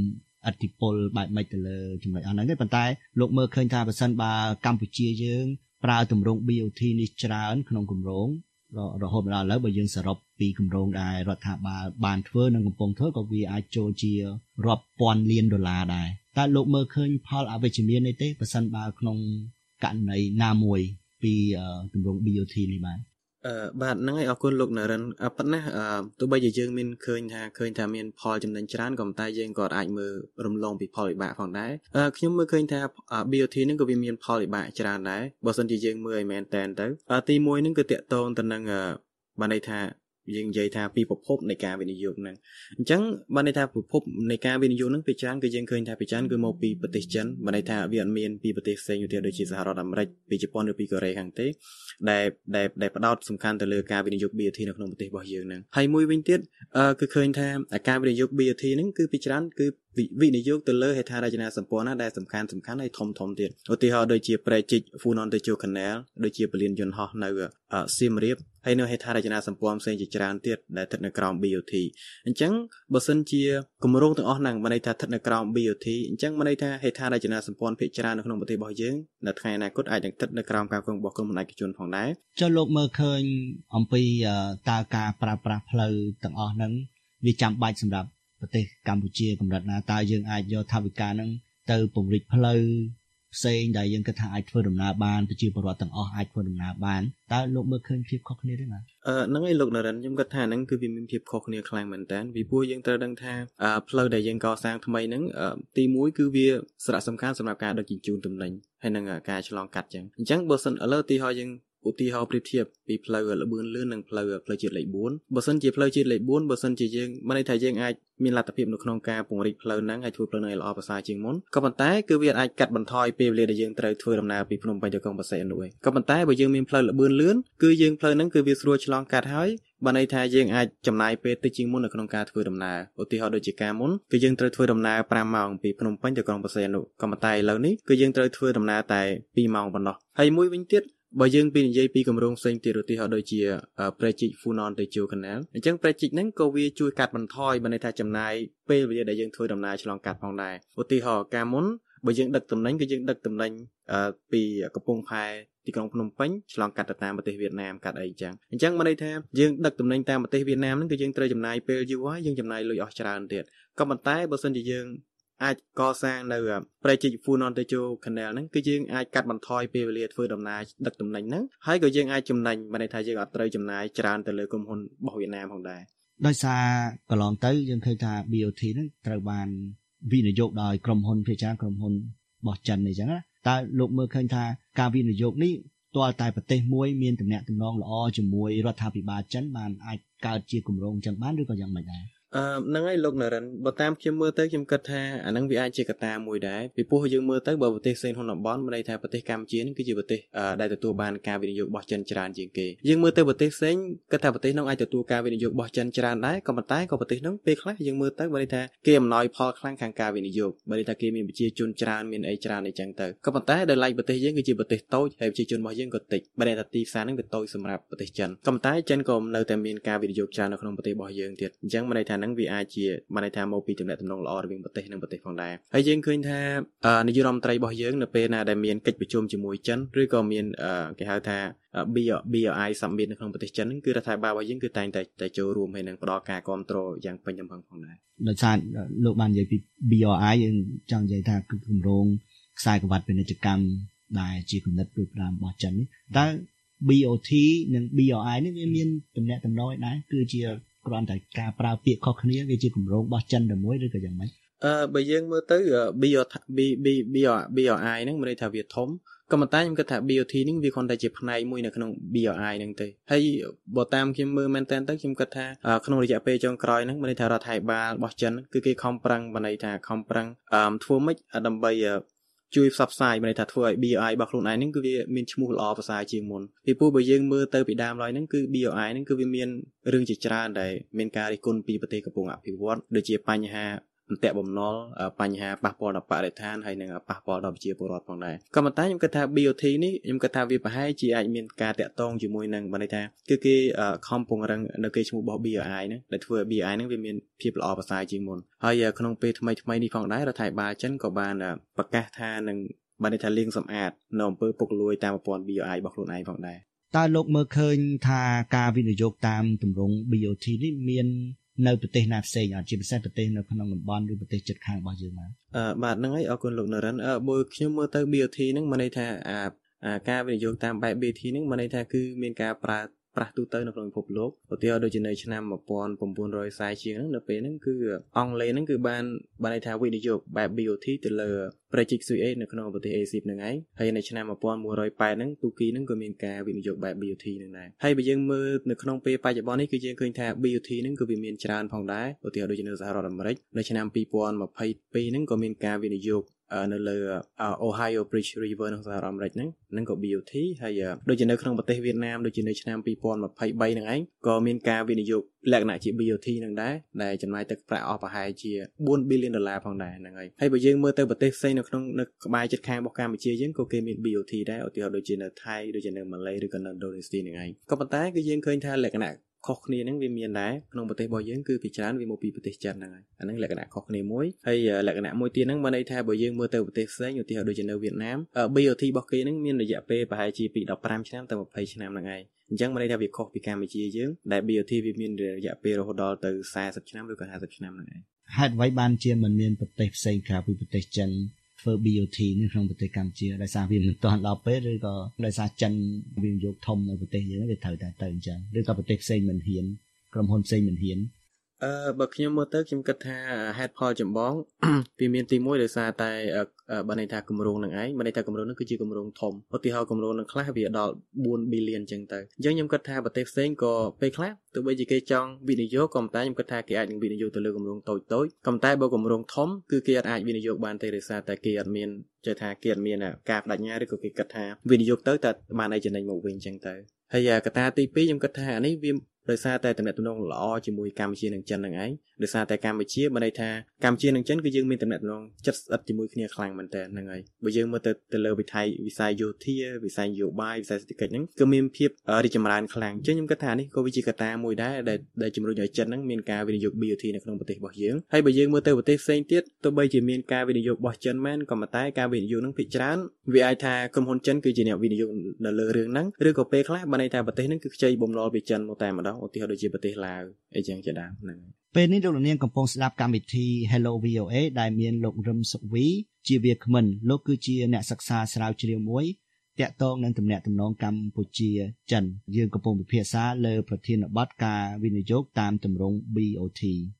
អធិពលបែបម៉េចទៅលើចំណុចអស់ហ្នឹងទេប៉ុន្តែលោកមើលឃើញថាបើសិនបើកម្ពុជាយើងប្រើទម្រង់ BOT នេះច្រើនក្នុងគម្រោងរហូតដល់ឥឡូវបើយើងសរុបពីគម្រោងដែលរដ្ឋាភិបាលបានធ្វើនិងកំពុងធ្វើក៏វាអាចចូលជារាប់ពាន់លានដុល្លារដែរតែលោកមើលឃើញផលអវិជ្ជមាននេះទេបើសិនបើក្នុងករណីណាមួយពីទម្រង់ BOT នេះបានបាទហ្នឹងហើយអរគុណលោកនរិនប៉ុន្តែទោះបីជាយើងមានឃើញថាមានផលចំណេញច្រើនក៏តែយើងក៏អាចមើលរំលងពីផលវិបាកផងដែរខ្ញុំមើលឃើញថា BOT ហ្នឹងក៏វាមានផលវិបាកច្រើនដែរបើសិនជាយើងមើលឲ្យមែនតែនទៅទី1ហ្នឹងគឺតាក់ទងទៅនឹងបានន័យថាយើងនិយាយថាពីប្រភពនៃការវិនិយោគហ្នឹងអញ្ចឹងបានន័យថាប្រភពនៃការវិនិយោគហ្នឹងពីច្រើនគឺយើងឃើញថាពីច្រើនគឺមកពីប្រទេសចិនបានន័យថាវាអត់មានពីប្រទេសផ្សេងទៀតដូចជាសហរដ្ឋអាមេរិកពីជប៉ុនឬពីកូរ៉េខាងទេដែលផ្ដោតសំខាន់ទៅលើការវិនិយោគ BOT នៅក្នុងប្រទេសរបស់យើងហ្នឹងហើយមួយវិញទៀតគឺឃើញថាការវិនិយោគ BOT ហ្នឹងគឺពីច្រើនគឺវិនិយោគទៅលើហេដ្ឋារចនាសម្ព័ន្ធណាដែលសំខាន់ហើយធំទៀតឧទាហរណ៍ដូចជាប្រែជីក Funan Tejo Canal ដូចជាពលានយន្តហោះនៅសៀមរាបហើយនៅហេដ្ឋារចនាសម្ព័ន្ធផ្សេងជាច្រើនទៀតដែលស្ថិតនៅក្រោម BOT អញ្ចឹងបើសិនជាគម្រោងទាំងអស់ហ្នឹងបានន័យថាស្ថិតនៅក្រោម BOT អញ្ចឹងបានន័យថាហេដ្ឋារចនាសម្ព័ន្ធភាគច្រើននៅក្នុងប្រទេសរបស់យើងនៅថ្ងៃអនាគតអាចនឹងស្ថិតនៅក្រោមការគ្រប់គ្រងរបស់ក្រុមហ៊ុនឯកជនផងដែរចុះលោកមើលឃើញអំពីតើការប្រើប្រាស់ផ្លូវទាំងអស់ហ្នឹងវាចាំបាច់សម្រាប់ប្រទេសកម្ពុជាកម្រិតណាតើយើងអាចយកថវិកាហ្នឹងទៅពង្រីកផ្លូវផ្សេងដែលយើងគិតថាអាចធ្វើដំណើរបានប្រជាពលរដ្ឋទាំងអស់អាចធ្វើដំណើរបានតើលោកមើលឃើញភាពខុសគ្នាទេណាហ្នឹងហើយលោកនរិនខ្ញុំគិតថាហ្នឹងគឺវាមានភាពខុសគ្នាខ្លាំងមែនតើពីព្រោះយើងត្រូវដឹងថាផ្លូវដែលយើងកសាងថ្មីហ្នឹងទី1គឺវាសារៈសំខាន់សម្រាប់ការដឹកជញ្ជូនទំនិញហើយនឹងការឆ្លងកាត់អញ្ចឹងបើសិនឥឡូវទីហើយយើងឧទាហរណ៍ប្រៀបធៀបពីផ្លូវលបឿនលឿននិងផ្លូវជាតិលេខ4បើសិនជាផ្លូវជាតិលេខ4បើសិនជាយើងបានន័យថាយើងអាចមានលទ្ធភាពនៅក្នុងការពង្រីកផ្លូវហ្នឹងហើយធ្វើផ្លូវហ្នឹងឲ្យល្អប្រសើរជាងមុនក៏ប៉ុន្តែគឺវាអាចកាត់បន្ថយពេលវេលាដែលយើងត្រូវធ្វើដំណើរពីភ្នំពេញទៅក្រុងបរសៃអនុឯងក៏ប៉ុន្តែបើយើងមានផ្លូវលបឿនលឿនគឺយើងផ្លូវហ្នឹងគឺវាស្រួលឆ្លងកាត់ហើយបានន័យថាយើងអាចចំណាយពេលតិចជាងមុននៅក្នុងការធ្វើដំណើរឧទាហរណ៍ដូចជាការមុនគឺយើងត្រូវធ្វើដំណើរ5ម៉ោងពីភ្នំពេញទៅក្រុងបរសៃអនុក៏ប៉ុន្តែឥឡូវនេះគឺយើងត្រូវធ្វើដំណើរតែ2ម៉ោងប៉ុណ្ណោះហើយមួយវិញទៀតបើយើងនិយាយពីគម្រោងផ្សេងទៀតឧទាហរណ៍ដូចជាប្រែជីក Funan Tejo Canal អញ្ចឹងប្រែជីកហ្នឹងក៏វាជួយកាត់បន្ថយបានន័យថាចំណាយពេលវេលាដែលយើងធ្វើដំណើរឆ្លងកាត់ផងដែរឧទាហរណ៍ការមុនបើយើងដឹកទំនិញគឺយើងដឹកទំនិញពីកំពង់ផែទីក្រុងភ្នំពេញឆ្លងកាត់ទៅតាមប្រទេសវៀតណាមកាត់អីចឹងអញ្ចឹងបានន័យថាយើងដឹកទំនិញតាមប្រទេសវៀតណាមហ្នឹងគឺយើងត្រូវចំណាយពេលយូរហើយយើងចំណាយលុយអស់ច្រើនទៀតក៏ប៉ុន្តែបើសិនជាយើងអាចកសាងនៅប្រែជីក Funan Tejo Canal ហ្នឹងគឺយើងអាចកាត់បន្ថយពេលវេលាធ្វើដំណើរដឹកទំនិញហ្នឹងហើយក៏យើងអាចចំណេញបានន័យថាយើងអត់ត្រូវចំណាយច្រើនទៅលើក្រុមហ៊ុនរបស់វៀតណាមផងដែរដោយសារកន្លងទៅយើងឃើញថា BOT ហ្នឹងត្រូវបានវិនិយោគដោយក្រុមហ៊ុនភាគច្រើនក្រុមហ៊ុនរបស់ចិនអីចឹងណាតើលោកមើលឃើញថាការវិនិយោគនេះទាល់តែប្រទេសមួយមានទំនាក់ទំនងល្អជាមួយរដ្ឋាភិបាលចិនបានអាចកើតជាគម្រោងចឹងបានឬក៏យ៉ាងម៉េចដែរហ្នឹងហើយលោកនរិនបើតាមខ្ញុំមើលទៅខ្ញុំគិតថាអាហ្នឹងវាអាចជាកត្តាមួយដែរពីព្រោះយើងមើលទៅបើប្រទេសផ្សេងក្នុងតំបន់មានន័យថាប្រទេសកម្ពុជានេះគឺជាប្រទេសដែលទទួលបានការវិនិយោគរបស់ចិនច្រើនជាងគេយើងមើលទៅប្រទេសផ្សេងគិតថាប្រទេសនោះអាចទទួលការវិនិយោគរបស់ចិនច្រើនដែរក៏ប៉ុន្តែក៏ប្រទេសនោះពេលខ្លះយើងមើលទៅមានន័យថាគេអំណោយផលខ្លាំងខាងការវិនិយោគមានន័យថាគេមានប្រជាជនច្រើនមានអីច្រើនអីចឹងទៅក៏ប៉ុន្តែដោយឡែកប្រទេសយើងគឺជាប្រទេសតូចហើយប្រជាជនរបស់យើងក៏តិចមានន័យថាទីផ្សារហ្នឹងវាតូចសម្រាប់ប្រទេសចិនក៏ប៉ុន្តែចិនក៏នៅតែមានការវិនិយោគច្រើននៅក្នុងប្រទេសរបស់យើងទៀតអញ្ចឹងមានន័យថាហ្នឹងវាអាចជាបានន័យថាមកពីទំនាក់ទំនងល្អរវាងប្រទេសនិងប្រទេសផងដែរហើយយើងឃើញថានាយករដ្ឋមន្ត្រីរបស់យើងនៅពេលណាដែលមានកិច្ចប្រជុំជាមួយចិនឬក៏មានគេហៅថា BRI Summit នៅក្នុងប្រទេសចិនហ្នឹងគឺរដ្ឋាភិបាលរបស់យើងគឺតែងតែចូលរួមហើយនឹងផ្ដល់ការគាំទ្រយ៉ាងពេញទំហឹងផងដែរដោយសារលោកបាននិយាយពី BRI យើងចង់និយាយថាគឺគម្រោងខ្សែក្រវ៉ាត់ពាណិជ្ជកម្មដែលជាគំនិតដូចតាមរបស់ចិននេះតើ BOT និង BRI នេះវាមានទំនាក់ទំនងឯណាគឺជាគ្រាន់តែការប្រើពាក្យខុសគ្នាវាជាគម្រោងរបស់ចិនតែមួយឬក៏យ៉ាងម៉េចបើយើងមើលទៅ BRI ហ្នឹងមានន័យថាវាធំក៏ប៉ុន្តែខ្ញុំគិតថា BOT ហ្នឹងវាគ្រាន់តែជាផ្នែកមួយនៅក្នុង BRI ហ្នឹងទេហើយបើតាមខ្ញុំមើលមែនតើខ្ញុំគិតថាក្នុងរយៈពេលចុងក្រោយហ្នឹងមានន័យថារដ្ឋាភិបាលរបស់ចិនគឺគេខំប្រឹងបានន័យថាខំប្រឹងធ្វើម៉េចដើម្បីជួយផ្សព្វផ្សាយមានន័យថាធ្វើឲ្យ BRI របស់ខ្លួនឯងហ្នឹងគឺវាមានឈ្មោះល្អប្រសើរជាងមុនពីព្រោះបើយើងមើលទៅពីដើមឡើយហ្នឹងគឺ BRI ហ្នឹងគឺវាមានរឿងជាច្រើនដែលមានការរិះគន់ពីប្រទេសកំពុងអភិវឌ្ឍដូចជាបញ្ហាបន្ទាក់បំណុលបញ្ហាប៉ះពាល់ដល់បរិស្ថានហើយនិងប៉ះពាល់ដល់ប្រជាពលរដ្ឋផងដែរក៏ប៉ុន្តែខ្ញុំគិតថា BOT នេះខ្ញុំគិតថាវាប្រហែលជាអាចមានការតាក់ទងជាមួយនឹងបានន័យថាគឺគេខំពង្រឹងនៅគេឈ្មោះរបស់ BRI ហ្នឹងដែលធ្វើឲ្យ BRI ហ្នឹងវាមានភាពល្អប្រសើរជាងមុនហើយក្នុងពេលថ្មីនេះផងដែររដ្ឋាភិបាលចិនក៏បានប្រកាសថានឹងបានន័យថាលាងសម្អាតនៅអំពើពុករលួយតាមប្រព័ន្ធ BRI របស់ខ្លួនឯងផងដែរតើលោកមើលឃើញថាការវិនិយោគតាមទម្រង់ BOT នេះមាននៅប្រទេសណាផ្សេងអត់ជាពិសេសប្រទេសនៅក្នុងតំបន់ឬប្រទេសជិតខាងរបស់យើងមកបាទហ្នឹងហើយអរគុណលោកនរិនបើខ្ញុំមើលទៅ BOT ហ្នឹងមានន័យថាការវិនិយោគតាមបែប BOT ហ្នឹងមានន័យថាគឺមានការប្រាស់ទូទៅនៅក្នុងពិភពលោកឧទាហរណ៍ដូចជានៅឆ្នាំ1940ជាងហ្នឹងនៅពេលហ្នឹងគឺអង់គ្លេសហ្នឹងគឺបានន័យថាវិនិយោគបែប BOT ទៅលើប្រជិកស៊ុយអេនៅក្នុងប្រទេស ASEAN ហ្នឹងឯងហើយនៅឆ្នាំ1980ហ្នឹងទូគីហ្នឹងក៏មានការវិនិយោគបែប BOT ហ្នឹងដែរហើយបើយើងមើលនៅក្នុងពេលបច្ចុប្បន្ននេះគឺយើងឃើញថា BOT ហ្នឹងក៏វាមានច្រើនផងដែរឧទាហរណ៍ដូចជានៅសហរដ្ឋអាមេរិកនៅឆ្នាំ2022ហ្នឹងក៏មានការវិនិយោគនៅលើ Ohio Bridge River នៅសហរដ្ឋអាមេរិកហ្នឹងក៏ BOT ហើយដូចជានៅក្នុងប្រទេសវៀតណាមដូចជានៅឆ្នាំ2023ហ្នឹងឯងក៏មានការវិនិយោគលក្ខណៈជា BOT ហ្នឹងដែរដែលចំណាយទឹកប្រាក់អស់ប្រហែលជា$4 billionផងដែរហ្នឹងហើយបើយើងមើលទៅប្រទេសផ្សេងនៅក្បែរជិតខាងរបស់កម្ពុជាយើងក៏គេមាន BOT ដែរឧទាហរណ៍ដូចជានៅថៃដូចជានៅម៉ាឡេឬក៏នៅឥណ្ឌូនេស៊ីហ្នឹងឯងក៏ប៉ុន្តែគឺយើងឃើញថាលក្ខណៈខុសគ្នាហ្នឹងវាមានដែរក្នុងប្រទេសរបស់យើងគឺពីច្រើនវាមកពីប្រទេសចិនហ្នឹងហើយអាហ្នឹងលក្ខណៈខុសគ្នាមួយហើយលក្ខណៈមួយទៀតហ្នឹងបានន័យថាបើយើងមើលទៅប្រទេសផ្សេងឧទាហរណ៍ដូចជានៅវៀតណាម BOT របស់គេហ្នឹងមានរយៈពេលប្រហែលជាពី15ឆ្នាំទៅ20ឆ្នាំហ្នឹងឯងអញ្ចឹងបានន័យថាវាខុសពីកម្ពុជាយើងដែល BOT វាមានរយៈពេលរហូតដល់ទៅ40ឆ្នាំឬក៏50ឆ្នាំហ្នឹងឯងហេតុអ្វីបានជាមិនមានប្រទេសផ្សេងក្រៅពីប្រទេសចិនធ្វើ BOT នៅក្នុងប្រទេសកម្ពុជាដោយសារវាមិនទាន់ដល់ពេលឬក៏ដោយសារចិនវិនិយោគធំនៅប្រទេសយើងវាត្រូវតែទៅអញ្ចឹងឬក៏ប្រទេសផ្សេងមិនហ៊ានក្រុមហ៊ុនផ្សេងមិនហ៊ានបើខ្ញុំមើលទៅខ្ញុំគិតថាហេតុផលចម្បងវាមានទី1ដោយសារតែបានន័យថាគម្រោងនឹងឯងបានន័យថាគម្រោងនឹងគឺជាគម្រោងធំឧទាហរណ៍គម្រោងនឹងខ្លះវាដល់4 billion អញ្ចឹងទៅអញ្ចឹងខ្ញុំគិតថាប្រទេសផ្សេងក៏ពេលខ្លះទោះបីជាគេចង់វិនិយោគក៏តែខ្ញុំគិតថាគេអាចនឹងវិនិយោគទៅលើគម្រោងតូចក៏តែបើគម្រោងធំគឺគេអាចវិនិយោគបានទេដោយសារតែគេអត់មានចេះថាគេអត់មានការបដិញ្ញាឬក៏គេគិតថាវិនិយោគទៅតែបានឲ្យចំណេញមកវិញអញ្ចឹងទៅហើយកត្តាទី2ខ្ញុំគិតថាអានេះវាដោយសារតែតំណែងល្អជាមួយកម្ពុជានិងចិនហ្នឹងឯងដោយសារតែកម្ពុជាបានន័យថាកម្ពុជានិងចិនគឺយើងមានតំណែងចិត្តស្អិតជាមួយគ្នាខ្លាំងមែនតើហ្នឹងហើយបើយើងមើលទៅលើវិស័យយោធាវិស័យនយោបាយវិស័យសេដ្ឋកិច្ចហ្នឹងគឺមានភាពរីកចម្រើនខ្លាំងអញ្ចឹងខ្ញុំគិតថានេះក៏វាជាកត្តាមួយដែរដែលជំរុញឲ្យចិនហ្នឹងមានការវិនិយោគ BOT នៅក្នុងប្រទេសរបស់យើងហើយបើយើងមើលទៅប្រទេសផ្សេងទៀតទោះបីជាមានការវិនិយោគរបស់ចិនមែនក៏តែការវិនិយោគហ្នឹងភាគច្រើនវាអាចថាក្រុមហ៊ុនចិនគឺជាអ្នកវិនិយោគនៅលើរឿងហ្នឹងឬក៏ពេលខ្លះបានន័យថាប្រទេសហ្នឹងគឺខ្ចីបំណុលពីចិនមកតែម្ដងឧទាហរណ៍ដូចជាប្រទេសឡាវអីចឹងជាដើមហ្នឹងពេលនេះលោកនាងកំពុងស្ដាប់កម្មវិធី Hello VOA ដែលមានលោករឹមសុកវីជាវាគ្មិនលោកគឺជាអ្នកសិក្សាស្រាវជ្រាវមួយតាក់ទងនឹងទំនាក់ទំនងកម្ពុជាចិនយើងកំពុងពិភាក្សាលើប្រធានបទការវិនិយោគតាមទម្រង់ BOT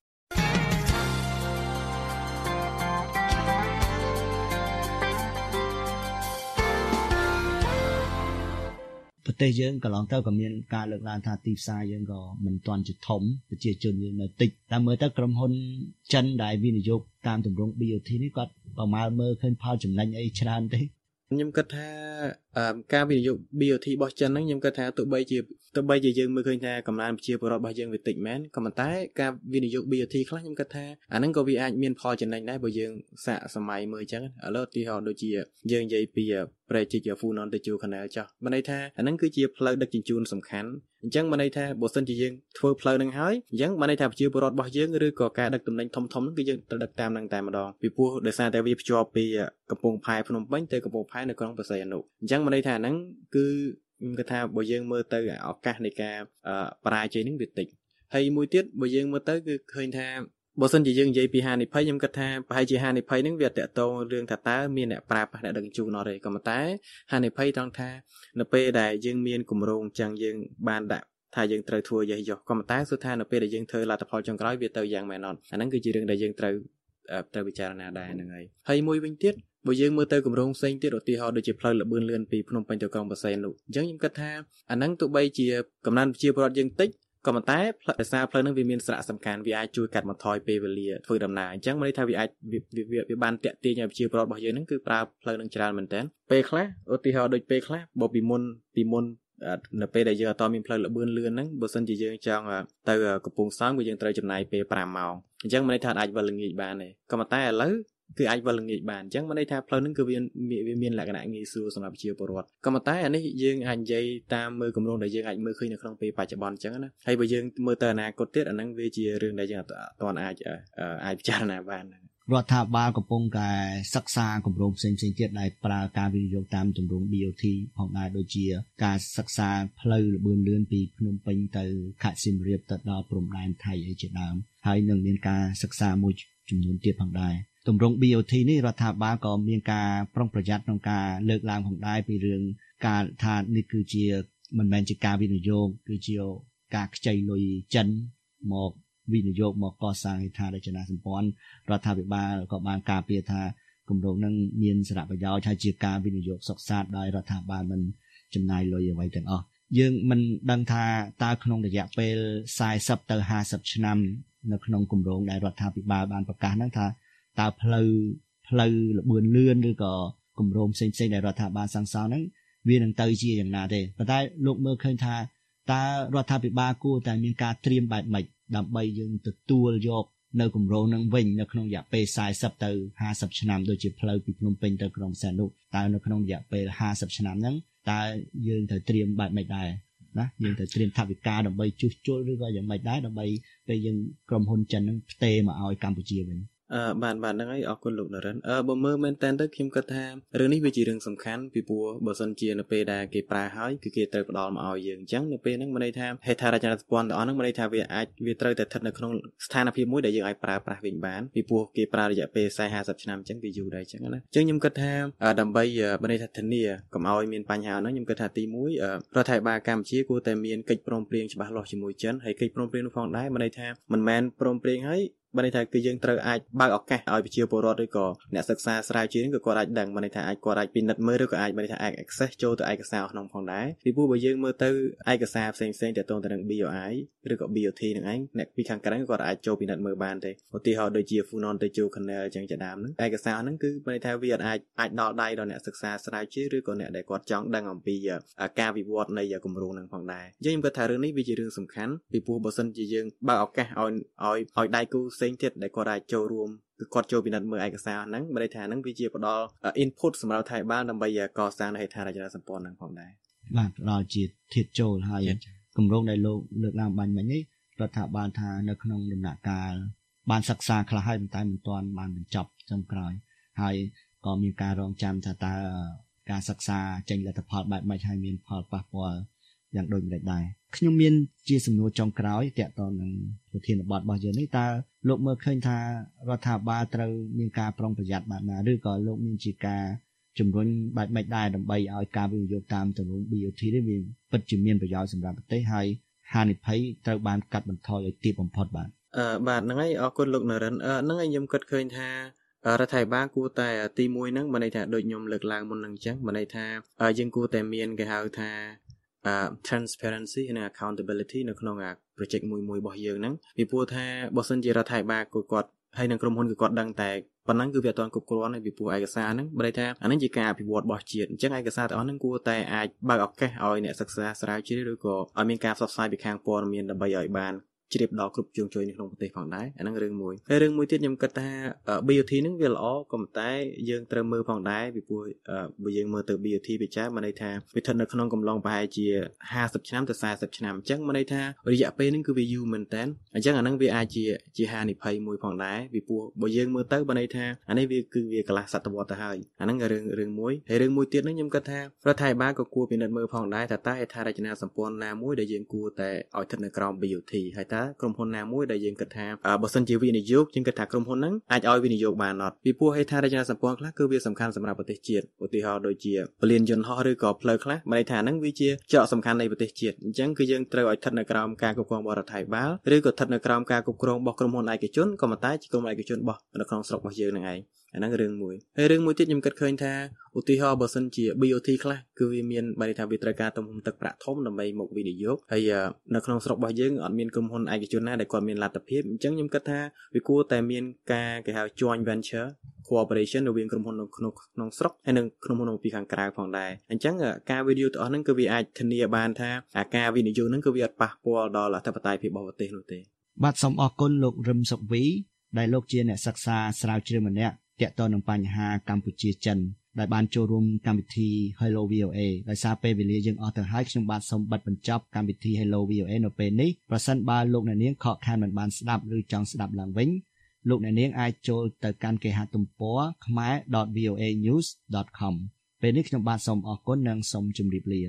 ប្រទេសយើងកន្លងទៅក៏មានការលើកឡើងថាទីផ្សារយើងក៏មិនទាន់ជាធំប្រជាជនយើងនៅតិចតែមើលទៅក្រុមហ៊ុនចិនដែលវិនិយោគតាមទម្រង់ BOT នេះគាត់ប្រមាណមើលឃើញផលចំណេញអីច្រើនទេខ្ញុំគិតថាការវិនិយោគ BOT របស់ចិនហ្នឹងខ្ញុំគិតថាទោះបីជាយើងមើលឃើញថាកម្លាំងប្រជាពលរដ្ឋរបស់យើងវាតិចមែនក៏ប៉ុន្តែការវិនិយោគ BOT ខ្លះខ្ញុំគិតថាអាហ្នឹងក៏វាអាចមានផលចំណេញដែរបើយើងសាកសម័យមើលអញ្ចឹងឥឡូវឧទាហរណ៍ដូចជាយើងនិយាយពីប្រជិក Funan Techo Canal ចុះមានន័យថាអាហ្នឹងគឺជាផ្លូវដឹកជញ្ជូនសំខាន់អញ្ចឹងមានន័យថាបើសិនជាយើងធ្វើផ្លូវហ្នឹងហើយអញ្ចឹងមានន័យថាប្រជាពលរដ្ឋរបស់យើងឬក៏ការដឹកទំនិញធំៗហ្នឹងគឺយើងត្រូវដឹកតាមហ្នឹងតែម្ដងពីព្រោះដោយសារតែវាភ្ជាប់ពីកំពង់ផែភ្នំពេញទៅកំពង់ផែនៅក្រុងព្រះសីហនុអញ្ចឹងមានន័យថាហ្នឹងគឺខ្ញុំគិតថាបើយើងមើលទៅឱកាសនៃការបរាជ័យហ្នឹងវាតិចហើយមួយទៀតបើយើងមើលទៅគឺឃើញថាបើសិនជាយើងនិយាយពីហានិភ័យខ្ញុំគិតថាប្រហែលជាហានិភ័យហ្នឹងវាតកតងរឿងថាតើមានអ្នកប្រើប្រាស់អ្នកដឹកជញ្ជូនអត់ទេក៏តែហានិភ័យត្រង់ថានៅពេលដែលយើងមានគម្រោងអញ្ចឹងយើងបានដាក់ថាយើងត្រូវធ្វើយេចុះក៏តែសុទ្ធថានៅពេលដែលយើងធ្វើលទ្ធផលចុងក្រោយវាទៅយ៉ាងម៉េចអត់អាហ្នឹងគឺជារឿងដែលយើងត្រូវពិចារណាដែរហ្នឹងហើយមួយវិញទៀតបើយើងមើលទៅគម្រោងផ្សេងទៀតឧទាហរណ៍ដូចជាផ្លូវលបឿនលឿនពីភ្នំពេញទៅក្រុងព្រះសីហនុអញ្ចឹងខ្ញុំគិតថាអាហ្នឹងទោះបីជាកំណើនប្រជាពលរដ្ឋយើងតិចក៏ប៉ុន្តែដោយសារផ្លូវហ្នឹងវាមានសារៈសំខាន់វាអាចជួយកាត់បន្ថយពេលវេលាធ្វើដំណើរអញ្ចឹងមានន័យថាវាអាចវាបានតាក់ទាញឲ្យប្រជាពលរដ្ឋរបស់យើងហ្នឹងគឺប្រើផ្លូវហ្នឹងច្រើនមែនតើពេលខ្លះឧទាហរណ៍ដូចពេលខ្លះបើពីមុននៅពេលដែលយើងអត់មានផ្លូវលបឿនលឿនហ្នឹងបើសិនជាយើងចង់ទៅកំពង់សោមគឺយើងត្រូវចំណាយពេល5ម៉ោងអញ្ចឹងមិនន័យថាអាចវិលល្ងាចបានទេក៏ប៉ុន្តែឥឡូវគឺអាចវិលល្ងាចបានអញ្ចឹងមិនន័យថាផ្លូវហ្នឹងគឺវាមានលក្ខណៈងាយស្រួលសម្រាប់ប្រជាពលរដ្ឋក៏ប៉ុន្តែអានេះយើងអាចនិយាយតាមមើលគម្រោងដែលយើងអាចមើលឃើញនៅក្នុងពេលបច្ចុប្បន្នអញ្ចឹងណាហើយបើយើងមើលទៅអនាគតទៀតអាហ្នឹងវាជារឿងដែលយើងអត់ទាន់អាចពិចារណាបានរដ្ឋាភិបាលកំពុងតែសិក្សាគម្រោងផ្សេងៗទៀតដែលប្រើការវិនិយោគតាមទម្រង់ BOT ផងដែរដូចជាការសិក្សាផ្លូវល្បឿនលឿនពីភ្នំពេញទៅខេត្តសៀមរាបទៅដល់ព្រំដែនថៃអីជាដើមហើយនឹងមានការសិក្សាមួយចំនួនទៀតផងដែរទម្រង់ BOT នេះរដ្ឋាភិបាលក៏មានការប្រុងប្រយ័ត្នក្នុងការលើកឡើងផងដែរពីរឿងការថានេះគឺជាមិនមែនជាការវិនិយោគគឺជាការខ្ចីលុយចិនមកវិនិយោគមកកសាងហេដ្ឋារចនាសម្ព័ន្ធរដ្ឋាភិបាលក៏បានការពារថាគម្រោងនឹងមានសារៈប្រយោជន៍ហើយជាការវិនិយោគសុខសាន្តដោយរដ្ឋាភិបាលមិនចំណាយលុយអ្វីទាំងអស់យើងមិនដឹងថាតើក្នុងរយៈពេល40ទៅ50ឆ្នាំនៅក្នុងគម្រោងដែលរដ្ឋាភិបាលបានប្រកាសហ្នឹងថាតើផ្លូវល្បឿនលឿនឬក៏គម្រោងផ្សេងៗដែលរដ្ឋាភិបាលសាងសង់ហ្នឹងវានឹងទៅជាយ៉ាងណាទេប៉ុន្តែលោកមើលឃើញថាតើរដ្ឋាភិបាលគួរតែមានការត្រៀមបែបម៉េចដើម្បីយើងទទួលយកនៅគម្រោងនឹងវិញនៅក្នុងរយៈពេល40ទៅ50ឆ្នាំដូចជាផ្លូវពីភ្នំពេញទៅក្រុងសែននោះតើនៅក្នុងរយៈពេល50ឆ្នាំហ្នឹងតើយើងត្រូវត្រៀមបែបម៉េចដែរណាយើងត្រូវត្រៀមថវិកាដើម្បីជួសជុលឬក៏យ៉ាងម៉េចដែរដើម្បីពេលយើងក្រុមហ៊ុនចិនហ្នឹងផ្ទេរមកឲ្យកម្ពុជាវិញបានហ្នឹងហើយអរគុណលោកនរិនបើមើលមែនតើទៅខ្ញុំគិតថារឿងនេះវាជារឿងសំខាន់ពីព្រោះបើសិនជានៅពេលដែលគេប្រើហើយគឺគេត្រូវផ្ដល់មកឲ្យយើងអញ្ចឹងនៅពេលហ្នឹងមិនន័យថាហេដ្ឋារចនាសម្ព័ន្ធទាំងអស់ហ្នឹងមិនន័យថាវាត្រូវតែស្ថិតនៅក្នុងស្ថានភាពមួយដែលយើងអាចប្រើប្រាស់វិញបានពីព្រោះគេប្រើរយៈពេល40-50ឆ្នាំអញ្ចឹងវាយូរដែរអញ្ចឹងណាអញ្ចឹងខ្ញុំគិតថាដើម្បីមិនន័យថាធានាកុំឲ្យមានបញ្ហាហ្នឹងខ្ញុំគិតថាទី1រដ្ឋាភិបាលកម្ពុជាគួរតែមានកិច្ចព្រមព្រៀងច្បាស់លាស់ជាមួយចិនហើយកិច្ចព្រមព្រៀងនោះផងដែរមិនន័យថាមិនមែនព្រមព្រៀងហើយបានន័យថាគឺយើងត្រូវអាចបើកឱកាសឲ្យប្រជាពលរដ្ឋឬក៏អ្នកសិក្សាស្រាវជ្រាវនេះក៏គាត់អាចដឹងបានន័យថាគាត់អាចពិនិត្យមើលឬក៏អាចបានន័យថាអាច access ចូលទៅឯកសារក្នុងផងដែរពីព្រោះបើយើងមើលទៅឯកសារផ្សេងៗទាក់ទងទៅនឹង BOI ឬក៏ BOT នឹងឯងអ្នកពីខាងក្រៅគាត់អាចចូលពិនិត្យមើលបានទេឧទាហរណ៍ដូចជា Funon Tejo Canal អញ្ចឹងជាដើមហ្នឹងឯកសារហ្នឹងគឺបានន័យថាវាអាចដល់ដៃដល់អ្នកសិក្សាស្រាវជ្រាវឬក៏អ្នកដែលគាត់ចង់ដឹងអំពីការវិវត្តនៃគម្រោងហ្នឹងផងដែរអញ្ចឹងខ្ញុំគិតថារឿងនេះវាជារឿងសំខាន់ពីព្រោះបើសិនជាយើងបើកឱកាសឲ្យដៃគូផ្សេងទៀតដែលគាត់អាចចូលរួមគឺគាត់ចូលពិនិត្យមើលឯកសារហ្នឹងមិនន័យថាហ្នឹងវាជាផ្ដល់ input សម្រាប់ថៃបានដើម្បីកសាងនៅហេដ្ឋារចនាសម្ព័ន្ធហ្នឹងផងដែរបាទផ្ដល់ជាធាតុចូលហើយគម្រោងដែលលោកលើកឡើងបាញ់មិញនេះរដ្ឋាភិបាលថានៅក្នុងដំណាក់កាលបានសិក្សាខ្លះហើយប៉ុន្តែមិនទាន់បានបញ្ចប់ចុងក្រោយហើយក៏មានការរងចាំថាតើការសិក្សាចេញលទ្ធផលបែបម៉េចហើយមានផលប៉ះពាល់យ៉ាងដូចម្តេចដែរខ្ញុំមានជាសំណួរចុងក្រោយទាក់ទងនឹងប្រធានបទរបស់យើងនេះតើលោកមើលឃើញថារដ្ឋាភិបាលត្រូវមានការប្រុងប្រយ័ត្នបែបណាឬក៏លោកមានជាការជំរុញបែបម៉េចដែរដើម្បីឲ្យការវិនិយោគតាមទម្រង់ BOT នេះវាពិតជាមានប្រយោជន៍សម្រាប់ប្រទេសហើយហានិភ័យត្រូវបានកាត់បន្ថយឲ្យទាបបំផុតបាទបាទហ្នឹងហើយអរគុណលោកនរិនហ្នឹងហើយខ្ញុំគិតឃើញថារដ្ឋាភិបាលគួរតែទី1ហ្នឹងមិនន័យថាដូចខ្ញុំលើកឡើងមុនហ្នឹងអញ្ចឹងមិនន័យថាយើងគួរតែមានគេហៅថាtransparency និង accountability នៅក្នុងproject មួយរបស់យើងហ្នឹងពីព្រោះថាបើសិនជារដ្ឋាភិបាលគាត់ហើយនឹងក្រុមហ៊ុនគឺគាត់ដឹងតែប៉ុណ្ណឹងគឺវាអត់ទាន់គ្រប់គ្រាន់ទេពីព្រោះឯកសារហ្នឹងបើថាអានេះជាការអភិវឌ្ឍរបស់ជាតិអញ្ចឹងឯកសារទាំងអស់ហ្នឹងគួរតែអាចបើកឱកាសឲ្យអ្នកសិក្សាស្រាវជ្រាវឬក៏ឲ្យមានការផ្សព្វផ្សាយពីខាងព័ត៌មានដើម្បីឲ្យបានជ្រាបដល់គ្រប់ជ្រុងជ្រោយនៅក្នុងប្រទេសផងដែរអាហ្នឹងរឿងមួយហើយរឿងមួយទៀតខ្ញុំគិតថា BOT ហ្នឹងវាល្អក៏ប៉ុន្តែយើងត្រូវមើលផងដែរពីព្រោះបើយើងមើលទៅ BOT វាចាមិនន័យថាវាស្ថិតនៅក្នុងកំឡុងប្រហែលជា50ឆ្នាំទៅ40ឆ្នាំអញ្ចឹងមិនន័យថារយៈពេលហ្នឹងគឺវាយូរមែនតើអញ្ចឹងអាហ្នឹងវាអាចជាហានិភ័យមួយផងដែរពីព្រោះបើយើងមើលទៅបើន័យថាអានេះវាគឺវាកន្លះសតវត្សទៅហើយអាហ្នឹងក៏រឿងមួយហើយរឿងមួយទៀតហ្នឹងខ្ញុំគិតថារដ្ឋាភិបាលក៏គួរពិនិត្យមើលផងដែរថាតើហេដ្ឋារចនាសម្ព័ន្ធណាមួយដែលយើងគួរតែឲ្យស្ថិតនៅក្រោម BOT ហើយក្រុមហ៊ុនណាមួយដែលយើងគិតថាបើសិនជាវិនិយោគយើងគិតថាក្រុមហ៊ុនហ្នឹងអាចឲ្យវិនិយោគបានអត់ពីព្រោះហេដ្ឋារចនាសម្ព័ន្ធខ្លះគឺវាសំខាន់សម្រាប់ប្រទេសជាតិឧទាហរណ៍ដូចជាពលានយន្តហោះឬក៏ផ្លូវខ្លះមិនន័យថាហ្នឹងវាជាច្រកសំខាន់នៃប្រទេសជាតិអញ្ចឹងគឺយើងត្រូវឲ្យស្ថិតនៅក្រោមការគ្រប់គ្រងរបស់រដ្ឋាភិបាលឬក៏ស្ថិតនៅក្រោមការគ្រប់គ្រងរបស់ក្រុមហ៊ុនឯកជនក៏ប៉ុន្តែជាក្រុមហ៊ុនឯកជនរបស់នៅក្នុងស្រុករបស់យើងហ្នឹងឯងអាហ្នឹងរឿងមួយហើយរឿងមួយទៀតខ្ញុំគិតឃើញថាឧទាហរណ៍បើសិនជា BOT ខ្លះគឺវាមានបែរថាវាត្រូវការទំហំទឹកប្រាក់ធំដើម្បីមកវិនិយោគហើយនៅក្នុងស្រុករបស់យើងអត់មានក្រុមហ៊ុនឯកជនណាដែលគាត់មានលទ្ធភាពអញ្ចឹងខ្ញុំគិតថាវាគួរតែមានការគេហៅ joint venture cooperation រវាងក្រុមហ៊ុននៅក្នុងស្រុកហើយនិងក្រុមហ៊ុនពីខាងក្រៅផងដែរអញ្ចឹងការវិនិយោគទាំងអស់ហ្នឹងគឺវាអាចធានាបានថាការវិនិយោគហ្នឹងគឺវាអត់ប៉ះពាល់ដល់អធិបតេយ្យភាពរបស់ប្រទេសនោះទេបាទសូមអរគុណលោករឹមសុកវីដែលលោកជាអ្នកសិក្សាស្រាវជ្រាវម្នាក់ទាក់ទងនឹងបញ្ហាកម្ពុជាចិនដែលបានចូលរួមកម្មវិធី Hello VOA ដោយសារពេលវេលាយើងអស់ទៅហើយខ្ញុំបាទសូមបិទបញ្ចប់កម្មវិធី Hello VOA នៅពេលនេះប្រសិនបើលោកអ្នកនាងខកខានមិនបានស្ដាប់ឬចង់ស្ដាប់ឡើងវិញលោកអ្នកនាងអាចចូលទៅកាន់គេហទំព័រ khmer.voanews.com ពេលនេះខ្ញុំបាទសូមអរគុណនិងសូមជម្រាបលា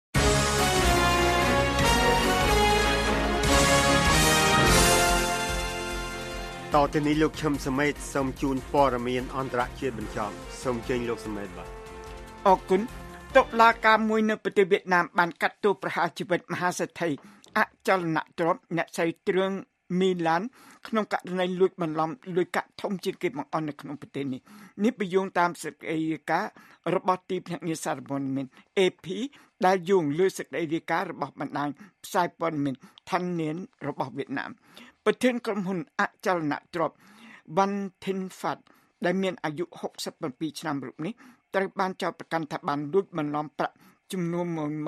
តទៅនេះលោកឈឹមសមេតសូមជូនព័ត៌មានអន្តរជាតិបញ្ចប់សូមជើញលោកសមេតបាទអរគុណតុលាការមួយនៅប្រទេសវៀតណាមបានកាត់ទោសប្រហារជីវិតមហាសេដ្ឋីអចលនទ្រព្យអ្នកស្រីទ្រឿងមីឡានក្នុងករណីលួចបន្លំលួចកាក់ធំជាងគេបង្អស់នៅក្នុងប្រទេសនេះបញ្យងតាមសេចក្តីរាយការណ៍របស់ទីភ្នាក់ងារសារព័ត៌មាន AP ដែលយោងលើសេចក្តីរាយការណ៍របស់បណ្ដាញផ្សាយព័ត៌មានឋានៀនរបស់វៀតណាមប្រធានក្រុមហ៊ុនអចលនទ្រព្យ Van Thinh Phat ដែលមានអាយុ67ឆ្នាំរូបនេះត្រូវបានចោទប្រកាន់ថាបានលួចបន្លំប្រាក់ចំនួន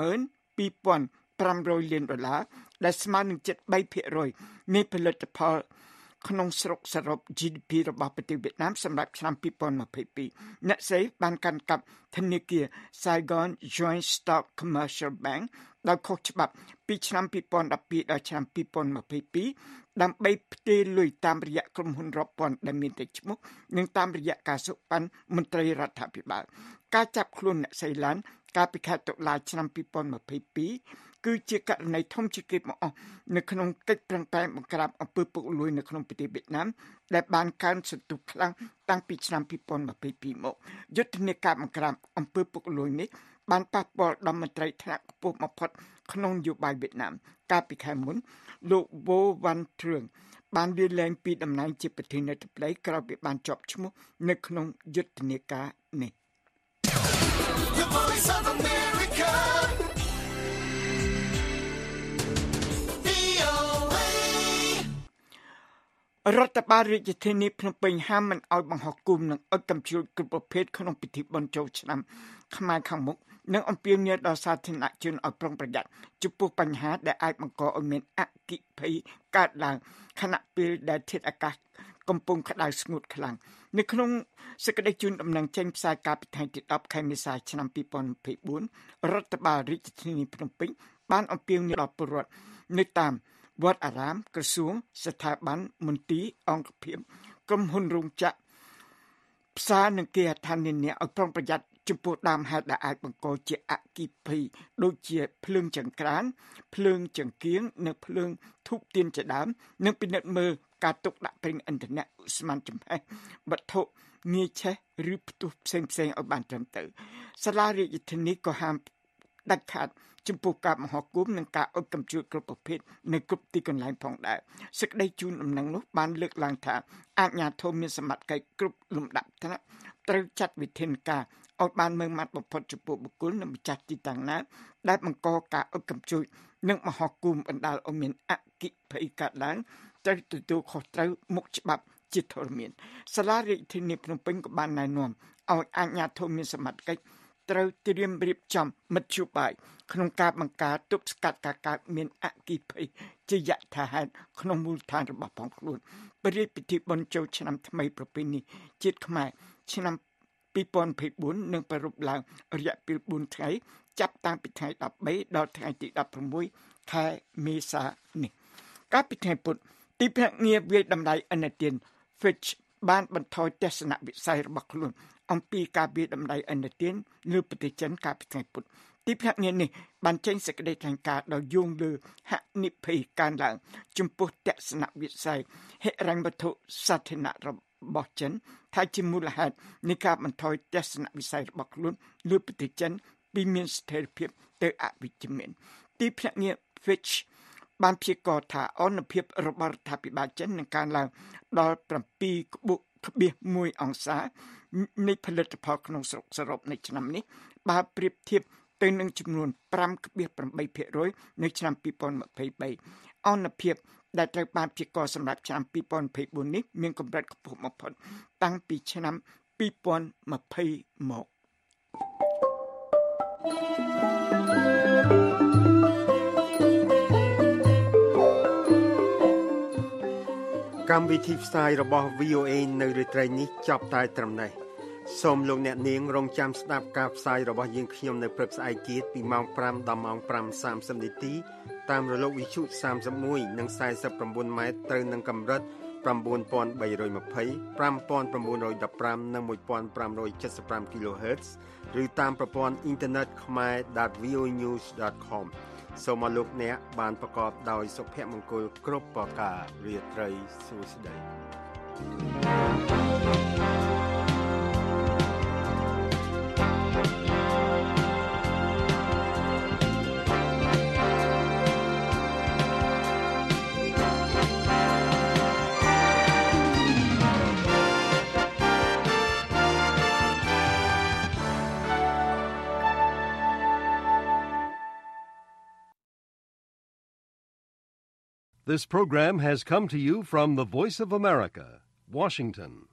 $12,500 លានដែលស្មើនឹងជិត 3% នៃផលិតផលក្នុងស្រុកសរុប GDP របស់ប្រទេសវៀតណាមសម្រាប់ឆ្នាំ2022អ្នកស្រីបានកាន់កាប់ធនាគារ Saigon Joint Stock Commercial Bank ដោយខុសច្បាប់ពីឆ្នាំ2012ដល់ឆ្នាំ2022ដើម្បីផ្ទេរលុយតាមរយៈក្រុមហ៊ុនរាប់ពាន់ដែលមានតែឈ្មោះនិងតាមរយៈការសូកប៉ាន់មន្ត្រីរដ្ឋាភិបាលការចាប់ខ្លួនអ្នកស្រីឡានកាលពីខែតុលាឆ្នាំ2022គឺជាករណីធំជាងគេបង្អស់នៅក្នុងកិច្ចប្រឹងប្រែងបង្ក្រាបអំពើពុករលួយនៅក្នុងប្រទេសវៀតណាមដែលបានកើនសន្ទុះខ្លាំងតាំងពីឆ្នាំ2022មកយុទ្ធនាការបង្ក្រាបអំពើពុករលួយនេះបានប៉ះពាល់ដល់មន្ត្រីថ្នាក់ខ្ពស់បំផុតក្នុងនយោបាយវៀតណាមកាលពីខែមុនលោក Vo Van Truong បានលាលែងពីតំណែងជាប្រធានាធិបតីក្រោយពីបានជាប់ឈ្មោះនៅក្នុងយុទ្ធនាការនេះ The Voice of America រដ្ឋបាលរាជធានីភ្នំពេញហាមមិនឲ្យបង្ហោះគោមនិងអុជកាំជ្រួចគ្រប់ប្រភេទក្នុងពិធីបុណ្យចូលឆ្នាំខ្មែរខាងមុខនិងអំពាវនាវដល់សាធារណជនឲ្យប្រុងប្រយ័ត្នចំពោះបញ្ហាដែលអាចបង្កឲ្យមានអគ្គិភ័យកើតឡើងខណៈពេលដែលធាតុអាកាសកំពុងក្តៅស្ងួតខ្លាំងនៅក្នុងសេចក្តីជូនដំណឹងចេញផ្សាយកាលពីថ្ងៃទី10ខែមេសាឆ្នាំ2024រដ្ឋបាលរាជធានីភ្នំពេញបានអំពាវនាវដល់ពលរដ្ឋនៅតាមវត្តអារាមក្រសួងស្ថាប័នមន្ទីរអង្គភាពក្រុមហ៊ុនរោងចក្រផ្សារនិងគេហដ្ឋាននានាឲ្យប្រុងប្រយ័ត្នចំពោះដើមហេតុដែលអាចបង្កជាអគ្គិភ័យដូចជាភ្លើងចង្ក្រានភ្លើងចង្កៀងនិងភ្លើងធូបទៀនជាដើមនិងពិនិត្យមើលការទុកដាក់ប្រេងឥន្ធនៈឧស្ម័នចំហេះវត្ថុងាយឆេះឬផ្ទុះផ្សេងៗឲ្យបានត្រឹមត្រូវសាលារាជធានីក៏ហាមដាច់ខាតចំពោះការបង្ហោះគោមនិងការអុជកាំជ្រួចគ្រប់ប្រភេទនៅគ្រប់ទីកន្លែងផងដែរសេចក្តីជូនដំណឹងនោះបានលើកឡើងថាអាជ្ញាធរមានសមត្ថកិច្ចគ្រប់លំដាប់ថ្នាក់ត្រូវចាត់វិធានការឲ្យបានម៉ឺងម៉ាត់បំផុតចំពោះបុគ្គលនិងម្ចាស់ទីតាំងណាដែលបង្កការអុជកាំជ្រួចនិងបង្ហោះគោមបណ្ដាលឲ្យមានអគ្គិភ័យកើតឡើងត្រូវទទួលខុសត្រូវមុខច្បាប់ជាធរមានសាលារាជធានីភ្នំពេញក៏បានណែនាំឲ្យអាជ្ញាធរមានសមត្ថកិច្ចត្រូវត្រៀមរៀបចំមធ្យោបាយក្នុងការបង្ការទប់ស្កាត់ការកើតមានអគ្គិភ័យជាយថាហេតុក្នុងមូលដ្ឋានរបស់ផងខ្លួនព្រះរាជពិធីបុណ្យចូលឆ្នាំថ្មីប្រពៃណីជាតិខ្មែរឆ្នាំ2024នឹងប្រារព្ធឡើងរយៈពេល4ថ្ងៃចាប់តាំងពីថ្ងៃ13ដល់ថ្ងៃទី16ខែមេសានេះកាលពីថ្ងៃពុធទីភ្នាក់ងារវិយតម្លៃឥណទាន Fitch បានបន្ថយទស្សនវិស័យរបស់ខ្លួនអំពីការវិយតម្លៃឥណទានលើប្រទេសចិនកាលពីថ្ងៃពុធទីភ្នាក់ងារនេះបានចេញសេចក្តីថ្លែងការណ៍ដោយយោងលើហនិភ័យកើនឡើងចំពោះទស្សនវិស័យហិរញ្ញវត្ថុសាធារណៈរបស់ចិនថាជាមូលហេតុនៃការបន្ថយទស្សនវិស័យរបស់ខ្លួនលើប្រទេសចិនពីមានស្ថិរភាពទៅអវិជ្ជមានទីភ្នាក់ងារ Fitch បានព្យាករណ៍ថាអនុភាពរបស់រដ្ឋាភិបាលចិននឹងកើនឡើងដល់ 5.1 អង្សានៃផលិតផលក្នុងស្រុកសរុបនៃឆ្នាំនេះបើប្រៀបធៀបទៅនឹងចំនួន 5.8% នៅឆ្នាំ2023 អនុភាពដែលត្រូវបានព្យាករណ៍សម្រាប់ឆ្នាំ2024នេះមានកម្រិតខ្ពស់បំផុតតាំងពីឆ្នាំ2020មកកម្មវិធីផ្សាយរបស់ VOA នៅរាត្រីនេះចប់តែត្រឹមនេះសូមលោកអ្នកនាងរងចាំស្ដាប់ការផ្សាយរបស់យើងខ្ញុំនៅព្រឹកស្អែកទៀតពីម៉ោង 5 ដល់ម៉ោង 5:30 នាទីតាមរលកវិទ្យុ31និង49ម៉ែត្រត្រូវនឹងកម្រិត 9320 5915 និង 1575 kHz ឬតាមប្រព័ន្ធអ៊ីនធឺណិត khmer.voanews.com សូមឲ្យលោកអ្នកបានប្រកបដោយសុភមង្គលគ្រប់ប្រការរាត្រីសួស្តី This program has come to you from the Voice of America, Washington.